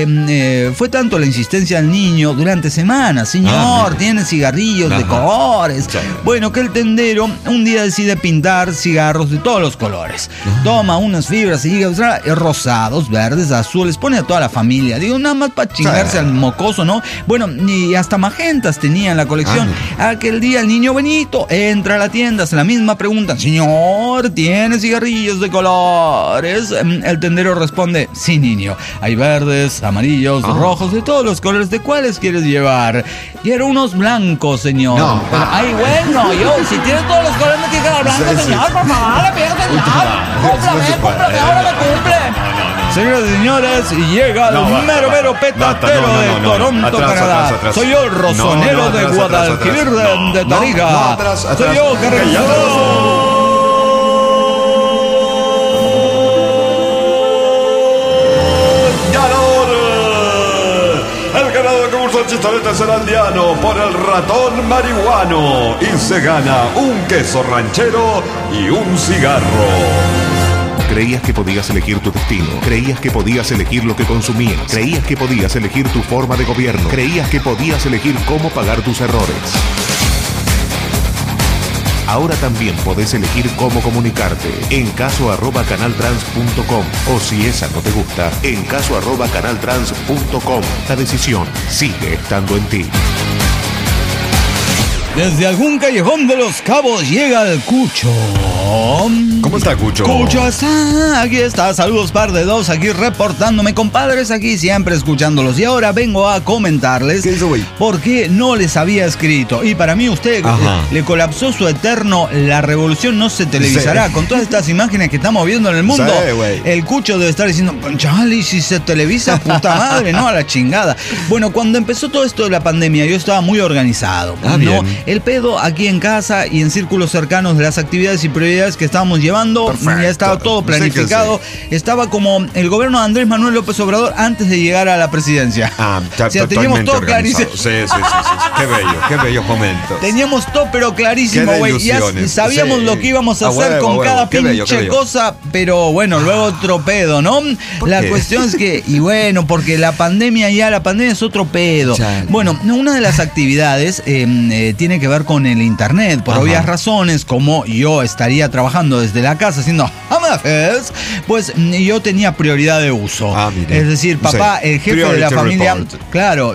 fue tanto la insistencia del niño durante semanas, señor, ¿tiene cigarrillos de colores? Bueno, que el tendero un día decide pintar cigarros de todos los colores. Toma unas fibras y rosados, verdes, azules, pone a toda la familia. Digo, nada más para chingarse al mocoso, ¿no? Bueno, y hasta magentas tenía en la colección. Aquel día el niño Benito entra a la tienda, hace la misma pregunta, señor, ¿tiene cigarrillos de colores? El tendero responde, sí, niño, hay verdes, amarillos, rojos, de todos los colores. ¿De cuáles quieres llevar? Quiero unos blancos, señor. No. Ay, bueno, si tienes todos los colores me tienes que dar blancos, señor, por favor, le pido, señor. Cúmplame, ahora me cumple. Señoras y señores, llega el mero petatero de Toronto, Canadá. Soy yo, el rosonero de Guadalquivir de Tarija. Soy yo, Carrillo. El chistorete será aldeano por el ratón marihuano y se gana un queso ranchero y un cigarro. Creías que podías elegir tu destino, creías que podías elegir lo que consumías, creías que podías elegir tu forma de gobierno, creías que podías elegir cómo pagar tus errores. Ahora también podés elegir cómo comunicarte en caso@canaltrans.com o si esa no te gusta, en caso@canaltrans.com. La decisión sigue estando en ti. Desde algún callejón de Los Cabos llega el Cucho. ¿Cómo está, Cucho? Cucho está, aquí está. Saludos par de dos, aquí reportándome, compadres, aquí siempre escuchándolos. Y ahora vengo a comentarles por qué no les había escrito. Y para mí usted le colapsó su eterno La Revolución no se televisará. Sí. Con todas estas imágenes que estamos viendo en el mundo, sí, el Cucho debe estar diciendo, chale, si se televisa, puta madre, no, a la chingada. Bueno, cuando empezó todo esto de la pandemia, yo estaba muy organizado. ¿No? Bien. El pedo aquí en casa y en círculos cercanos de las actividades y prioridades que estábamos llevando, perfecto, ya estaba todo planificado. Sí. Estaba como el gobierno de Andrés Manuel López Obrador antes de llegar a la presidencia. O sea, teníamos todo clarísimo. Sí. Qué bellos momentos. Teníamos todo pero clarísimo, güey. Ya sabíamos lo que íbamos a hacer con cada pinche cosa, pero bueno, luego otro pedo, ¿no? La cuestión es que, y bueno, porque la pandemia es otro pedo. Chale. Bueno, una de las actividades tiene que ver con el internet, por obvias razones, como yo estaría trabajando desde la casa haciendo home office, pues yo tenía prioridad de uso. Es decir, papá, el jefe de la familia, claro,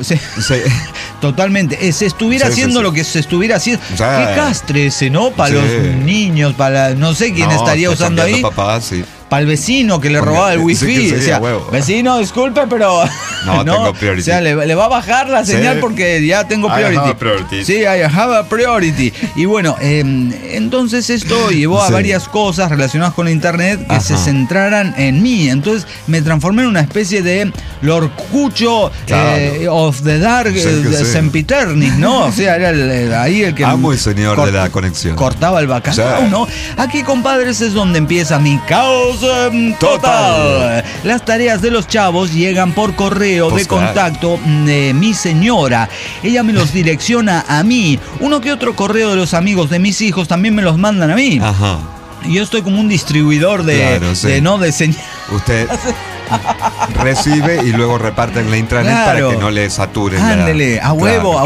totalmente, se estuviera haciendo lo que se estuviera haciendo. Qué castre ese, ¿no? Para los niños, para no sé quién estaría usando ahí. Papá, para el vecino que le robaba el wifi. O sea, vecino, disculpe, pero no tengo priority. O sea, le va a bajar la señal porque ya tengo priority. Sí, I have a priority. Y bueno, entonces esto llevó a varias cosas relacionadas con internet que se centraran en mí. Entonces me transformé en una especie de Lord Cucho of the Dark Sempiternis, ¿no? O sea, era ahí el que amo el señor de la conexión. Cortaba el bacalao, ¿no? Aquí, compadres, es donde empieza mi caos total. Las tareas de los chavos llegan por correo de contacto de mi señora. Ella me los direcciona a mí. Uno que otro correo de los amigos de mis hijos también me los mandan a mí. Y yo estoy como un distribuidor de señal. Usted recibe y luego reparte en la intranet para que no le saturen. Ándele, a huevo.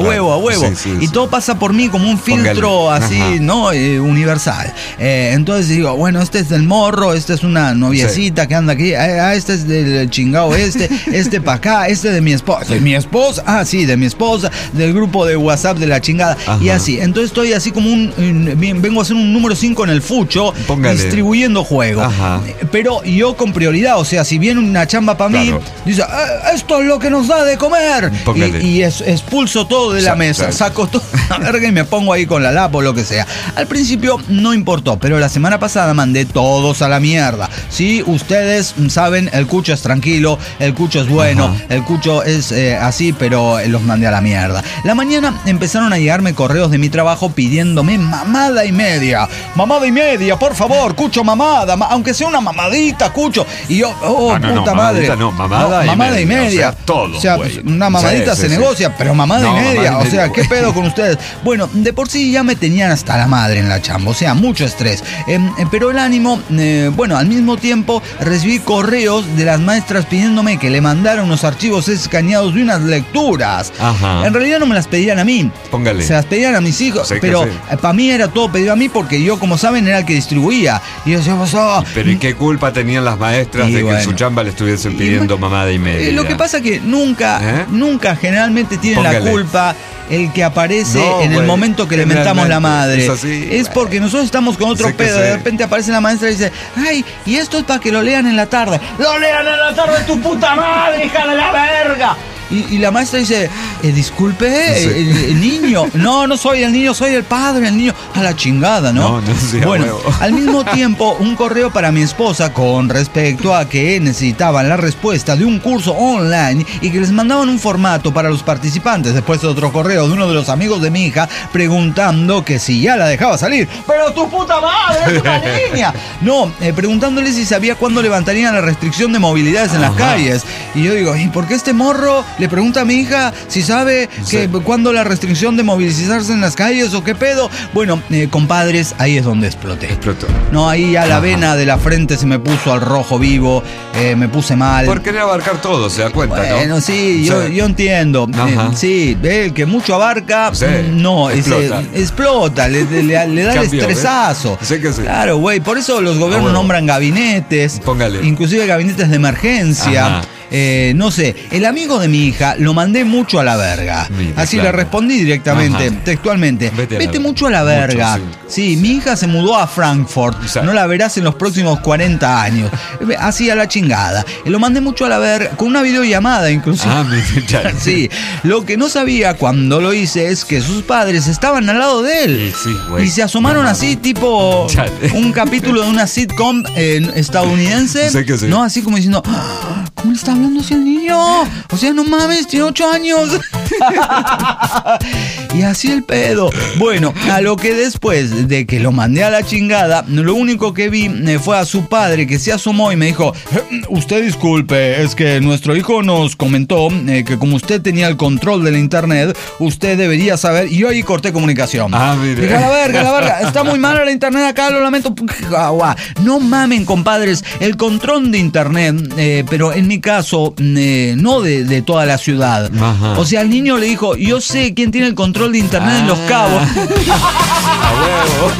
Y todo pasa por mí como un filtro así, ¿no? Universal. Entonces digo, bueno, este es del morro, esta es una noviecita que anda aquí, este es del chingado este para acá, este de mi esposa. ¿De mi esposa? De mi esposa, del grupo de WhatsApp de la chingada. Y así. Entonces estoy así como vengo a hacer un número 5 en el fucho, distribuyendo juego. Pero yo con prioridad, o sea, si viene una chamba para mí, dice, esto es lo que nos da de comer. Y expulso todo de la mesa, saco todo la verga y me pongo ahí con la lapa o lo que sea. Al principio no importó, pero la semana pasada mandé todos a la mierda. Sí, ustedes saben, el Cucho es tranquilo, el Cucho es bueno, el Cucho es así, pero los mandé a la mierda. La mañana empezaron a llegarme correos de mi trabajo pidiéndome mamada y media. Mamada y media, por favor, Cucho, mamada, aunque sea una mamadita, Cucho. Y yo, puta madre. Mamada y media. O sea, pues, una mamadita se negocia, pero mamada y media. O sea, ¿qué pedo con ustedes? Bueno, de por sí ya me tenían hasta la madre en la chamba. O sea, mucho estrés. Pero el ánimo, bueno, al mismo tiempo recibí correos de las maestras pidiéndome que le mandara unos archivos escaneados de unas lecturas. En realidad no me las pedían a mí. Póngale. Se las pedían a mis hijos. Pero para mí era todo pedido a mí porque yo, como saben, era el que distribuía. Y yo decía, pero ¿y qué culpa tenían las maestras de que en su chamba le estuviesen pidiendo mamada y media? Lo que pasa es que nunca generalmente tiene la culpa el que aparece en el momento que le mentamos la madre. Es porque nosotros estamos con otro pedo. De repente aparece la maestra y dice, ay, y esto es para que lo lean en la tarde. ¡Lo lean en la tarde, tu puta madre, hija de la verga! Y la maestra dice, disculpe, el niño. No soy el niño, soy el padre, el niño. A la chingada, ¿no? Bueno, al mismo tiempo, un correo para mi esposa con respecto a que necesitaban la respuesta de un curso online y que les mandaban un formato para los participantes. Después otro correo de uno de los amigos de mi hija preguntando que si ya la dejaba salir. ¡Pero tu puta madre, es una niña! No, preguntándole si sabía cuándo levantarían la restricción de movilidades en las calles. Y yo digo, ¿y por qué este morro le pregunta a mi hija si sabe que cuándo la restricción de movilizarse en las calles o qué pedo? Bueno, compadres, ahí es donde explotó. No, ahí ya la vena de la frente se me puso al rojo vivo, me puse mal. Por querer abarcar todo, se da cuenta, ¿no? Bueno, sí, yo entiendo. Sí, el que mucho abarca, explota, le da el estresazo. Sé que sí. Claro, güey, por eso los gobiernos nombran gabinetes, inclusive gabinetes de emergencia. no sé, el amigo de mi hija lo mandé mucho a la verga. Mira, Así claro. le respondí directamente, Ajá. textualmente. Vete mucho a la verga. Mucho, sí, mi hija se mudó a Frankfurt. Exacto. No la verás en los próximos 40 años. Así a la chingada. Lo mandé mucho a la verga, con una videollamada inclusive. Mira, Sí, lo que no sabía cuando lo hice es que sus padres estaban al lado de él. Sí, güey. Y se asomaron así, tipo Chale. un capítulo de una sitcom estadounidense. Sé que sí. No, así como diciendo, "Ah, ¿cómo le está hablando así al niño? O sea, no mames, tiene 8 años. Y así el pedo. Bueno, a lo que después de que lo mandé a la chingada, lo único que vi fue a su padre que se asomó y me dijo, usted disculpe, es que nuestro hijo nos comentó que como usted tenía el control de la internet, usted debería saber. Y yo ahí corté comunicación. Mire. Dije, a la verga, está muy mala la internet acá, lo lamento. No mamen, compadres, el control de internet, pero en mi caso, no de toda la ciudad. Ajá. O sea, al niño le dijo, yo sé quién tiene el control de internet en Los Cabos. A huevo.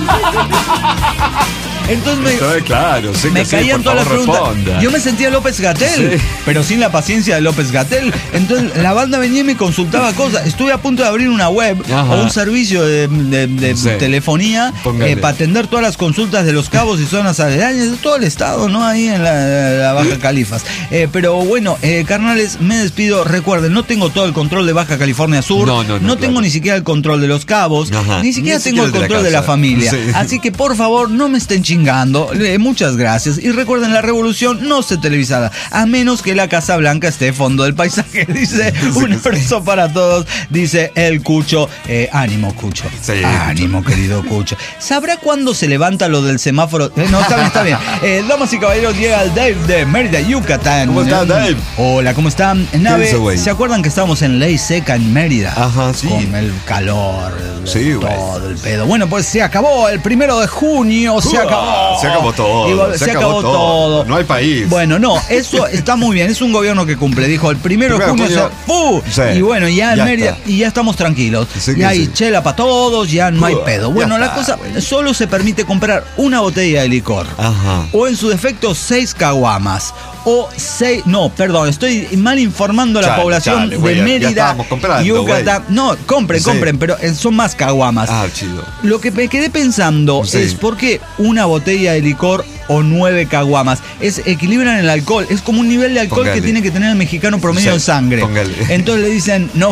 Entonces Claro, sé me que sí, caían por todas las favor, preguntas. responda. Yo me sentía López-Gatell, Sí. pero sin la paciencia de López-Gatell. Entonces la banda venía y me consultaba cosas. Estuve a punto de abrir una web Ajá. o un servicio de Sí. telefonía Póngale. para atender todas las consultas de Los Cabos y zonas aledañas de todo el estado, ¿no? Ahí en la Baja Califas. Pero bueno, carnales, me despido. Recuerden, no tengo todo el control de Baja California Sur. No, tengo claro. ni siquiera el control de Los Cabos. Ajá. Ni siquiera Ni tengo el siquiera control de la casa. familia. Sí. Así que por favor, no me estén chingando. Muchas gracias. Y recuerden, la revolución no se televisará, a menos que la Casa Blanca esté de fondo del paisaje. Dice, un abrazo para todos. Dice el Cucho. Ánimo, Cucho. Sí, Ánimo, querido Cucho. ¿Sabrá cuándo se levanta lo del semáforo? No, está bien. Damas y caballeros, llega el Dave de Mérida, Yucatán. ¿Cómo está, Dave? Hola, ¿cómo están? ¿Qué Nave, dice, güey? ¿se acuerdan que estábamos en Ley Seca en Mérida? Ajá, sí. Con el calor, Sí, güey. todo el pedo. Bueno, pues se acabó el 1 de junio, se acabó. Se acabó todo. Se acabó todo. No hay país. Bueno, no, eso está muy bien. Es un gobierno que cumple. Dijo, el 1 de junio Sí. y bueno, ya en Ya Mérida, está. y ya estamos tranquilos. Sí que Ya hay sí. chela para todos, ya no hay pedo. Bueno, ya la está, cosa, güey. solo se permite comprar una botella de licor. Ajá. O en su defecto, 6 caguamas. O 6. No, perdón, estoy mal informando a la Chale, población chale, güey, de ya Mérida. estábamos comprando, Yucatán. No, compren, Sí. pero son más caguamas. Chido. Lo que me quedé pensando Sí. es por qué una botella de licor o 9 caguamas. Equilibran el alcohol. Es como un nivel de alcohol Póngale. que tiene que tener el mexicano promedio Sí, en sangre. póngale. Entonces le dicen, no.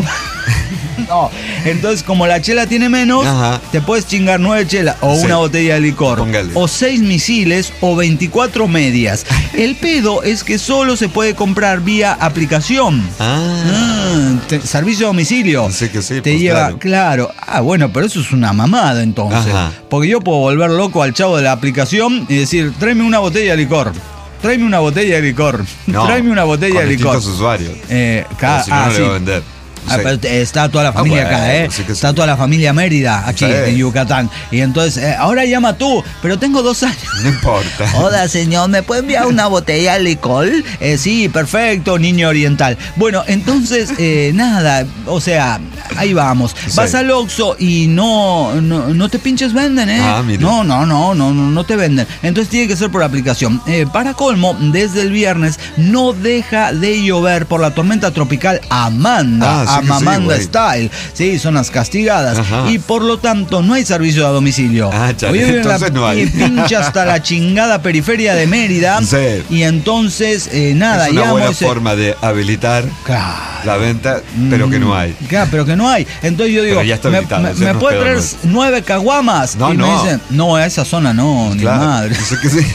No. Entonces, como la chela tiene menos, Ajá. te puedes chingar 9 chelas o Sí. una botella de licor. Póngale. O 6 misiles o 24 medias. El pedo es que solo se puede comprar vía aplicación. Servicio a domicilio. Sí que sí, Te pues, lleva, claro. claro. Bueno, pero eso es una mamada entonces. Ajá. Porque yo puedo volver loco al chavo de la aplicación y decir, tráeme una botella de licor. Tráeme una botella de licor. No, Tráeme una botella con de licor. distintos usuarios. O Si no, no le va a vender. Sí. Pero está toda la familia bueno, acá, ¿eh? sí que Está sí. toda la familia Mérida aquí Sí. en Yucatán. Y entonces, ahora llama tú, pero tengo 2 años. No importa. Hola, señor, ¿me puede enviar una botella de licor? Sí, perfecto, niño oriental. Bueno, entonces, nada, o sea, ahí vamos. Sí. Vas al Oxxo y no te pinches venden, ¿eh? Mire. No te venden. Entonces tiene que ser por aplicación. Para colmo, desde el viernes no deja de llover por la tormenta tropical Amanda. Sí que sí, Amanda güey. Style. Sí, son las castigadas. Ajá. Y por lo tanto, no hay servicio a domicilio. Chale, Hoy vive en entonces no hay. pincha hasta la chingada periferia de Mérida. Sí. Y entonces, nada, Es una llamo buena y se- forma de habilitar Claro. la venta, pero que no hay. Claro, pero que no hay. Entonces yo digo, Pero ya está habilitado, ¿me ese no puede es traer pedo, 9 caguamas? No, y me no. dicen, no, a esa zona no, ni Claro. madre. Yo sé que sí.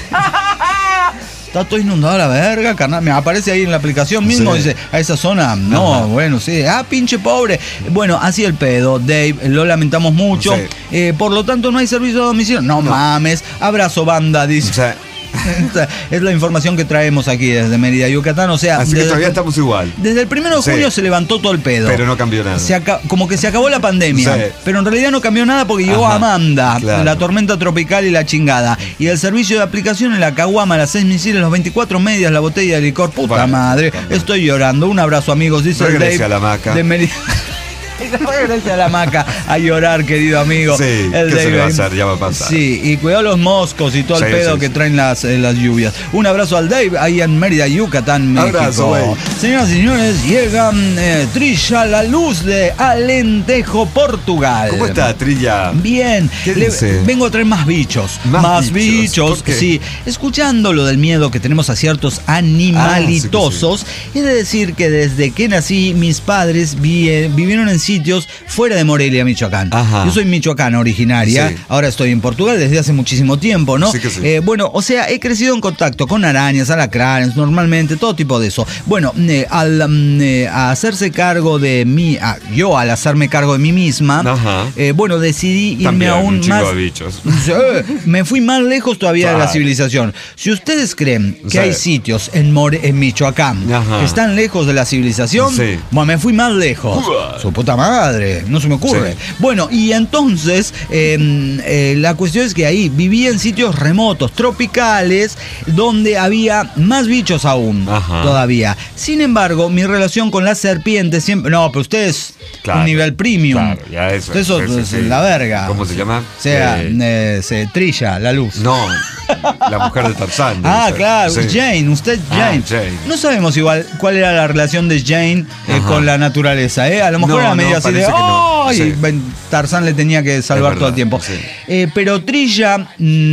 Está todo inundado la verga, carnal. Me aparece ahí en la aplicación mismo. Sí. Dice, a esa zona, no, Ajá. bueno, sí. Pinche pobre. Bueno, así el pedo, Dave. Lo lamentamos mucho. Sí. Por lo tanto, no hay servicio a domicilio. No mames. Abrazo, banda, dice. O sea, Es la información que traemos aquí desde Mérida, Yucatán. O sea, así que todavía estamos igual. desde el 1 de Sí. junio se levantó todo el pedo. Pero no cambió nada. Como que se acabó la pandemia. Sí. Pero en realidad no cambió nada porque llegó Ajá, Amanda, claro. la tormenta tropical y la chingada. Y el servicio de aplicación en la caguama, las 6 misiles, los 24 medias, la botella de licor. Puta Bueno, madre. también. Estoy llorando. Un abrazo, amigos. Dice el Regrese Dave a la hamaca. de Mérida. Regrese a la hamaca a llorar, querido amigo. Sí, el ¿qué Dave se le va a ahí. hacer? Ya va a pasar. Sí, y cuidado los moscos y todo el Sí, pedo sí, que sí. traen las lluvias. Un abrazo al Dave ahí en Mérida, Yucatán, México. Abrazo, güey. Señoras y señores, llega Trilla La Luz de Alentejo, Portugal. ¿Cómo está, Trilla? Bien, ¿Qué dice? vengo a traer más bichos. Más bichos. ¿Por qué? Sí. Escuchando lo del miedo que tenemos a ciertos animalitosos, he de decir que desde que nací, mis padres vivieron en sitios fuera de Morelia, Michoacán. Ajá. Yo soy michoacana originaria, Sí. ahora estoy en Portugal desde hace muchísimo tiempo, ¿no? Sí que sí. Bueno, o sea, he crecido en contacto con arañas, alacranes, normalmente, todo tipo de eso. Bueno, al hacerse cargo de mí, yo al hacerme cargo de mí misma, Ajá. bueno, decidí irme También, aún un chingo más. de bichos. Sí, me fui más lejos todavía de la Claro. civilización. Si ustedes creen que Sí. hay sitios en Michoacán Ajá. que están lejos de la civilización, Sí. bueno, me fui más lejos. Uah. Su puta madre, no se me ocurre. Sí. Bueno, y entonces la cuestión es que ahí vivía en sitios remotos, tropicales, donde había más bichos aún, Ajá. todavía. Sin embargo, mi relación con las serpientes siempre... No, pero ustedes, Claro. un nivel premium. Claro, ya eso. Ustedes son Sí, sí, sí. la verga. ¿Cómo se llama? O sea, se trilla la luz. No, la mujer de Tarzán. Ah, debe ser. claro, Sí. Jane, usted Jane. Jane. No sabemos igual cuál era la relación de Jane Ajá. con la naturaleza, ¿eh? A lo mejor No, era medio no, así de parece que no. ¡ay! Sí. Tarzán le tenía que salvar Es todo el verdad, tiempo. sí. Pero Trilla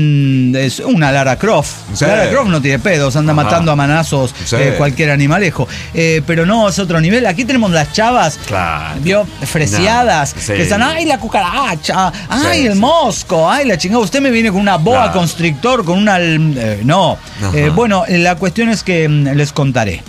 es una Lara Croft. Sí. Lara Croft no tiene pedos, anda Ajá. matando a manazos Sí. cualquier animalejo. Pero no, es otro nivel. Aquí tenemos las chavas, Claro. ¿vio? Freseadas, No, sí. que están, ¡ay, la cucaracha! ¡Ay, Sí, el sí. mosco! ¡Ay, la chingada! Usted me viene con una boa Claro. constrictor, con una... no. Ajá. Bueno, la cuestión es que les contaré.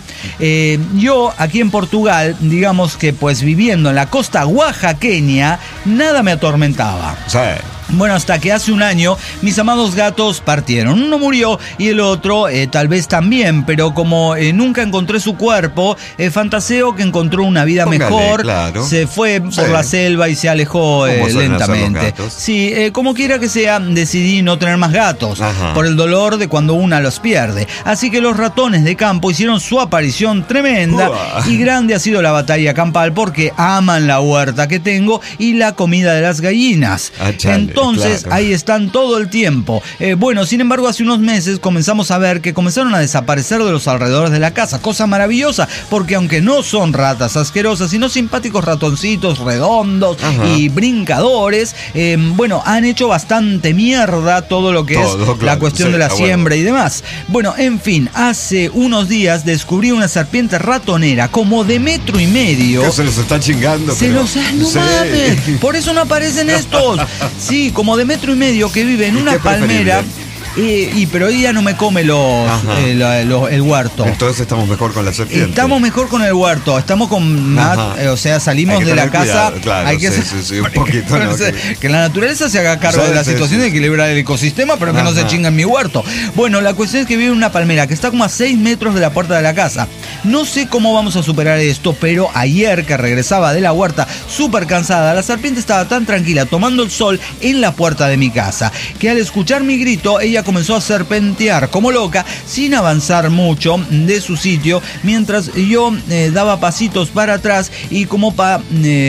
Yo aquí en Portugal, digamos que pues viviendo en la costa oaxaqueña, nada me atormentaba. Sí. Bueno, hasta que hace un año mis amados gatos partieron. Uno murió y el otro tal vez también, pero como nunca encontré su cuerpo, fantaseo que encontró una vida Póngale, mejor, claro. se fue por Sí. la selva y se alejó Como suelen hacer los lentamente. gatos. Sí, como quiera que sea, decidí no tener más gatos, Ajá. por el dolor de cuando una los pierde. Así que los ratones de campo hicieron su aparición tremenda Uah. y grande ha sido la batalla campal porque aman la huerta que tengo y la comida de las gallinas. Ah, chale, Entonces, claro. ahí están todo el tiempo. Bueno, sin embargo, hace unos meses comenzamos a ver que comenzaron a desaparecer de los alrededores de la casa. Cosa maravillosa, porque aunque no son ratas asquerosas, sino simpáticos ratoncitos redondos Ajá. y brincadores, bueno, han hecho bastante mierda todo lo que Todo, es la claro, cuestión sí, de la está bueno. siembra y demás. Bueno, en fin, hace unos días descubrí una serpiente ratonera como de 1,5 metros. Que se los está chingando. Se pero- los no Sí. mames. Por eso no aparecen estos. Sí, como de 1,5 metros que vive en ¿Y una qué palmera. preferible? Pero ella no me come Ajá. el huerto. Entonces estamos mejor con la serpiente. Estamos mejor con el huerto, estamos con más, Ajá. o sea, salimos Hay que de la tener casa. cuidado, claro, hay que sí, un poquito, ¿no? que la naturaleza se haga cargo Sí, de la sí, situación sí. de equilibrar el ecosistema, pero que no se Ajá. chinga en mi huerto. Bueno, la cuestión es que vive en una palmera que está como a 6 metros de la puerta de la casa. No sé cómo vamos a superar esto, pero ayer que regresaba de la huerta súper cansada, la serpiente estaba tan tranquila tomando el sol en la puerta de mi casa, que al escuchar mi grito, ella comenzó a serpentear como loca, sin avanzar mucho de su sitio, mientras yo daba pasitos para atrás y como para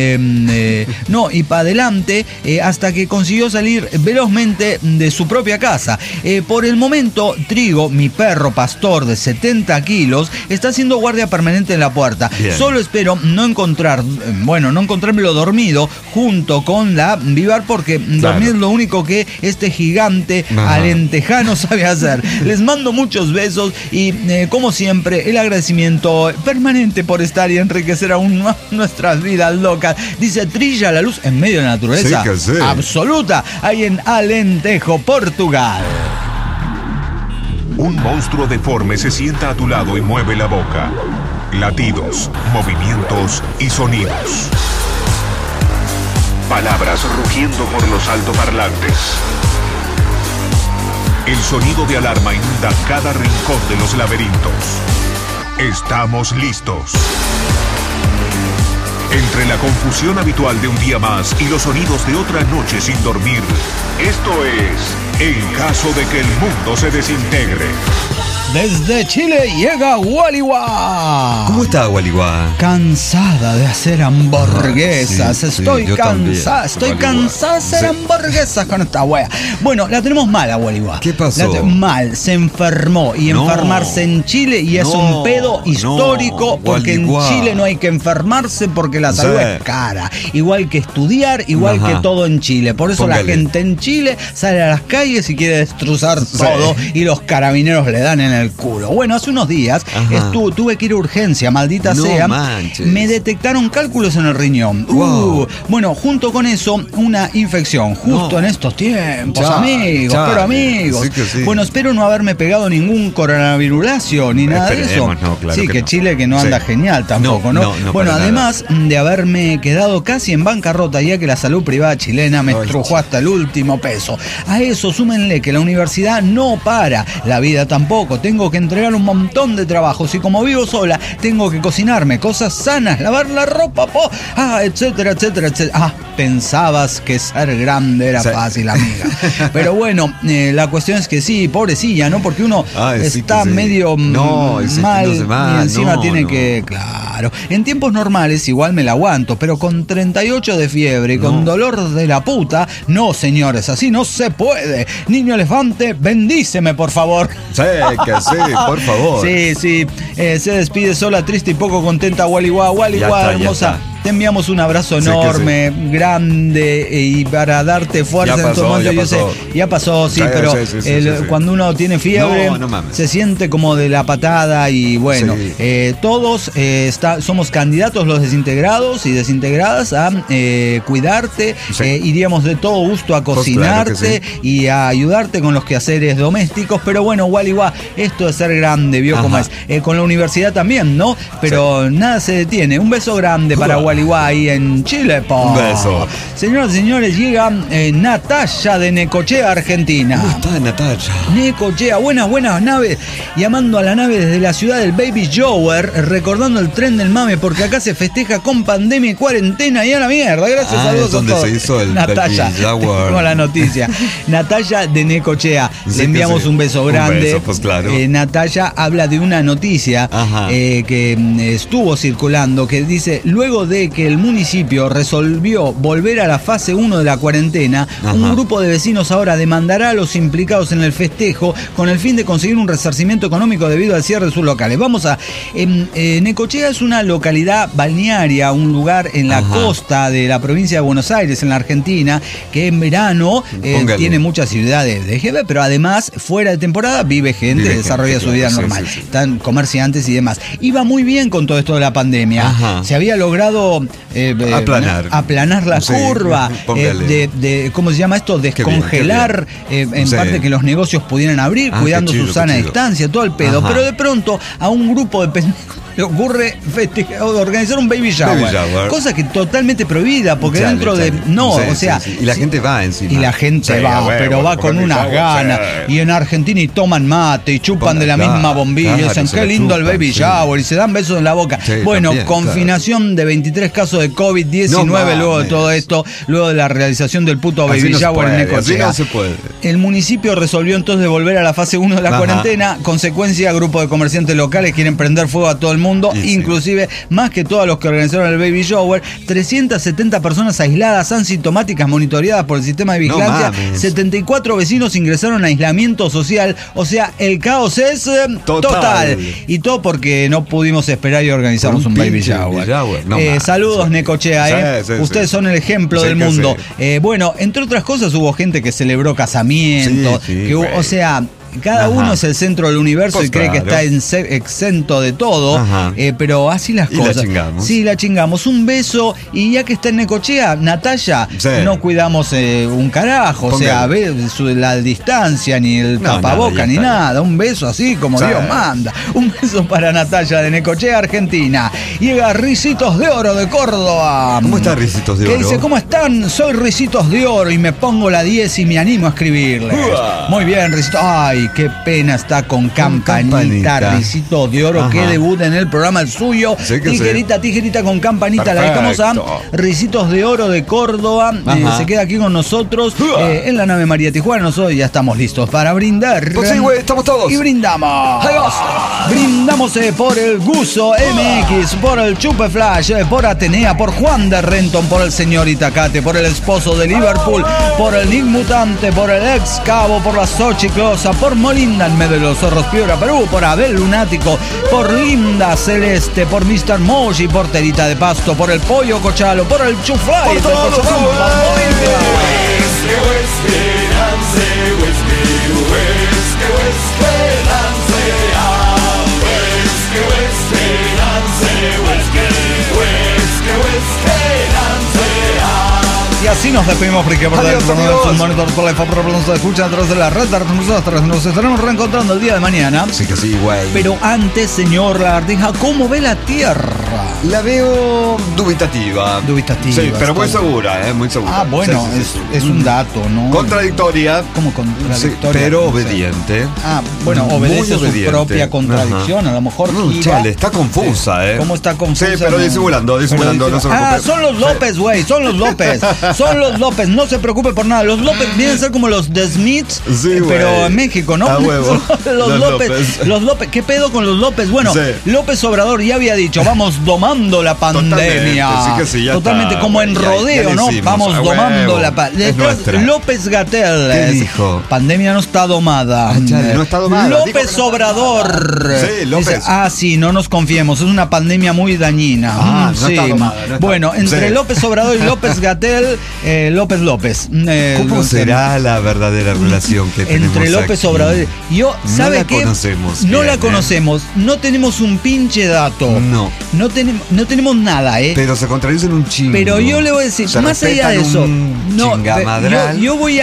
adelante, hasta que consiguió salir velozmente de su propia casa. Por el momento, Trigo, mi perro pastor de 70 kilos, está haciendo guardia permanente en la puerta. Bien. Solo espero no encontrármelo dormido junto con la Vivar, porque dormir es lo único que este gigante Ajá. alentejano sabe hacer. Les mando muchos besos y, como siempre, el agradecimiento permanente por estar y enriquecer aún más nuestras vidas locas. Dice Trilla La Luz en medio de la naturaleza Sí que sí. absoluta, ahí en Alentejo, Portugal. Un monstruo deforme se sienta a tu lado y mueve la boca. Latidos, movimientos y sonidos. Palabras rugiendo por los altoparlantes. El sonido de alarma inunda cada rincón de los laberintos. Estamos listos. Entre la confusión habitual de un día más y los sonidos de otra noche sin dormir, esto es En caso de que el mundo se desintegre. Desde Chile llega Waliwa. ¿Cómo está Waliwa? Cansada de hacer hamburguesas. Sí, estoy cansada de hacer hamburguesas con esta wea. Bueno, la tenemos mala, Waliwa. ¿Qué pasó? Mal, se enfermó. Y enfermarse en Chile y es un pedo histórico porque Waliwa. en Chile no hay que enfermarse porque la salud es cara. Igual que estudiar, igual que todo en Chile. Por eso la gente en Chile sale a las calles y quiere destrozar todo y los carabineros le dan en el culo. Bueno, hace unos días tuve que ir a urgencia, maldita sea. Manches. Me detectaron cálculos en el riñón. Wow. Bueno, junto con eso, una infección. Justo en estos tiempos, amigos. Sí. Bueno, espero no haberme pegado ningún coronavirulacio ni nada de eso. No, claro sí, que no. Chile que no anda genial tampoco, ¿no? Bueno, además de haberme quedado casi en bancarrota, ya que la salud privada chilena me estrujó hasta el último peso. A eso súmenle que la universidad no para, la vida tampoco. Tengo que entregar un montón de trabajos y como vivo sola, tengo que cocinarme cosas sanas, lavar la ropa, etcétera. Pensabas que ser grande era fácil, amiga. Pero bueno, la cuestión es que sí, pobrecilla, ¿no? Porque uno está medio mal y encima tiene que... Claro, en tiempos normales igual me la aguanto, pero con 38 de fiebre y con dolor de la puta, no, señores, así no se puede. Niño elefante, bendíceme, por favor. Sí, que sí, por favor. Sí, se despide sola, triste y poco contenta Waliwa, hermosa. Te enviamos un abrazo enorme, grande, y para darte fuerza en tu momento. Yo sé, ya pasó, pero cuando uno tiene fiebre, se siente como de la patada y bueno, todos somos candidatos los desintegrados y desintegradas a cuidarte, iríamos de todo gusto a cocinarte y a ayudarte con los quehaceres domésticos, pero bueno, Waliwa, esto de ser grande, vio cómo es. Con la universidad también, ¿no? Pero nada se detiene. Un beso grande para Waliwa ahí en Chile, Un beso. Señoras y señores, llega Natalia de Necochea, Argentina. ¿Cómo está Natalia? Necochea, buenas naves. Llamando a la nave desde la ciudad del Baby Shower, recordando el tren del mame, porque acá se festeja con pandemia y cuarentena y a la mierda. Gracias a Dios. Es donde se hizo el Natalia, Baby Shower. tengo la noticia. Natalia de Necochea, le enviamos un beso grande. Un beso, pues claro. Natalia habla de una noticia que estuvo circulando, que dice: luego de que el municipio resolvió volver a la fase 1 de la cuarentena, un grupo de vecinos ahora demandará a los implicados en el festejo con el fin de conseguir un resarcimiento económico debido al cierre de sus locales. Vamos a... Necochea es una localidad balnearia, un lugar en la costa de la provincia de Buenos Aires, en la Argentina, que en verano tiene muchas ciudades de GB, pero además fuera de temporada vive gente, desarrolla su vida normal. Están comerciantes y demás. Iba muy bien con todo esto de la pandemia. Se había logrado aplanar la curva, ¿cómo se llama esto? Descongelar, en parte que los negocios pudieran abrir, cuidando su sana distancia, todo el pedo. Pero de pronto a un grupo de pendejos le ocurre organizar un baby shower, cosa que totalmente prohibida, porque dentro de... Y la gente va encima. Y la gente pero va con unas ganas. Y en Argentina y toman mate y chupan de la misma bombilla. Y dicen, qué lindo el baby shower. Y se dan besos en la boca. Bueno, confinación de 23 casos de COVID-19 luego de todo esto, luego de la realización del puto baby shower en Necochea. No se puede. El municipio resolvió entonces volver a la fase 1 de la cuarentena. Consecuencia, grupo de comerciantes locales quieren prender fuego a todo el mundo, inclusive más que todos los que organizaron el baby shower. 370 personas aisladas, asintomáticas, monitoreadas por el sistema de vigilancia. 74 vecinos ingresaron a aislamiento social. O sea, el caos es total. Y todo porque no pudimos esperar y organizamos un baby shower. Saludos, Necochea. Ustedes son el ejemplo del mundo. Bueno, entre otras cosas, hubo gente que celebró casamientos. O sea, cada uno es el centro del universo, pues y cree que está exento de todo, pero así las cosas. La chingamos. Sí, la chingamos. Un beso, y ya que está en Necochea, Natalia, no cuidamos un carajo, o sea, la distancia, ni el tapaboca, ni nada. Un beso así como Dios manda. Un beso para Natalia de Necochea, Argentina. Llega Ricitos de Oro de Córdoba. ¿Cómo está Ricitos de Oro? Que dice: ¿cómo están? Soy Ricitos de Oro y me pongo la 10 y me animo a escribirle. Muy bien, Ricitos. Ay, Ay, qué pena está con Campanita. Risito de Oro, que debut en el programa el suyo. Sí, Tijerita con Campanita. Perfecto. La dejamos a Ricitos de Oro de Córdoba. Se queda aquí con nosotros en la nave María Tijuana. Nosotros ya estamos listos para brindar. Pues sí, güey, estamos todos. Y brindamos. Brindamos por el Guso MX, por el Chupe Flash, por Atenea, por Juan de Renton, por el señor Itacate, por el esposo de Liverpool, por el Nick Mutante, por el ex Cabo, por la Xochiclosa, por Molinda en medio de los Zorros Piura, Perú, por Abel Lunático, por Linda Celeste, por Mr. Moshi, por Terita de Pasto, por el Pollo Cochalo, por el Chuflay, por y así nos despedimos, porque por el monitor por la nos escuchan a través de la red. Nosotros nos estaremos reencontrando el día de mañana. Sí que sí, güey. Pero antes, señor Lagartija, ¿cómo ve la Tierra? La veo dubitativa. Sí, pero muy segura, muy segura. Ah, bueno, sí. Es un dato, ¿no? Contradictoria. ¿Cómo contradictoria? Sí, pero obediente. Ah, bueno, obedece su propia contradicción. A lo mejor chale, está confusa, ¿Cómo está confusa? Sí, pero disimulando, no se preocupe. Son los López, güey, son los López. Son los López, no se preocupe por nada. Los López vienen a ser como los The Smiths, pero en México, ¿no? A huevo. Los López. ¿Qué pedo con los López? Bueno, López Obrador ya había dicho, vamos domando la pandemia. Totalmente, como en rodeo, ¿no? Vamos domando la pandemia. López-Gatell. ¿Qué dijo? Pandemia no está domada. No está domada. López Obrador. Sí, López. Dice, sí, no nos confiemos, es una pandemia muy dañina. No está domada. Bueno, entre López Obrador y López-Gatell, López. ¿Cómo será la verdadera relación que tenemos entre López aquí? Obrador? Yo, ¿sabe qué? No la conocemos. No tenemos un pinche dato. No tenemos nada, Pero se contradicen un chingo. Pero yo le voy a decir, más allá de eso, yo voy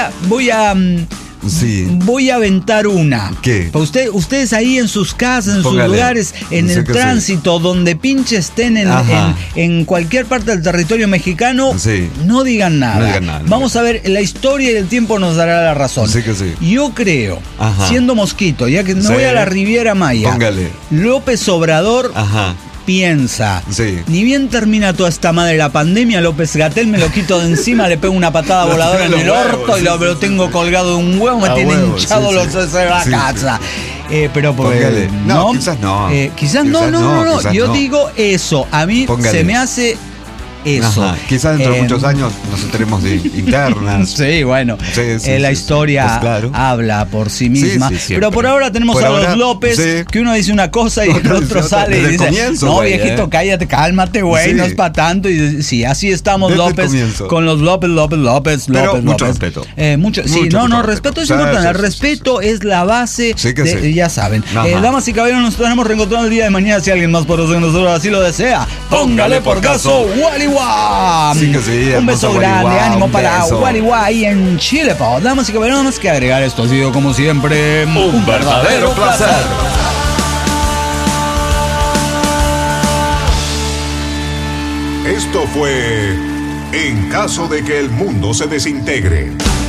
a aventar una. ¿Qué? Ustedes ahí en sus casas, en sus lugares, en el tránsito, donde pinche estén en cualquier parte del territorio mexicano, no digan nada. Vamos a ver, la historia y el tiempo nos dará la razón. Yo creo, siendo mosquito, ya que no voy a la Riviera Maya, López Obrador piensa, ni bien termina toda esta madre la pandemia, López-Gatell me lo quito de encima, le pego una patada voladora en el orto y lo tengo colgado de un huevo, me tiene hinchado los sesos de la casa. Pero no, quizás no. Quizás no. Yo digo eso, a mí se me hace eso. Quizás dentro de muchos años nos enteremos de internas. Sí, bueno. La historia habla por sí misma. Pero por ahora tenemos a los López, que uno dice una cosa y el otro sale y dice, no, viejito, cállate, cálmate, güey, no es para tanto. Y sí, así estamos López, con los López. Mucho respeto. Respeto es importante. El respeto es la base, ya saben. Damas y caballeros, nos estaremos reencontrando el día de mañana. Si alguien más por nosotros así lo desea, póngale por caso, Wally. Un beso grande, ánimo para Guariguá ahí en Chile, pa. Damas y caballeros, más que agregar, esto ha sido como siempre un verdadero placer. Esto fue En caso de que el mundo se desintegre.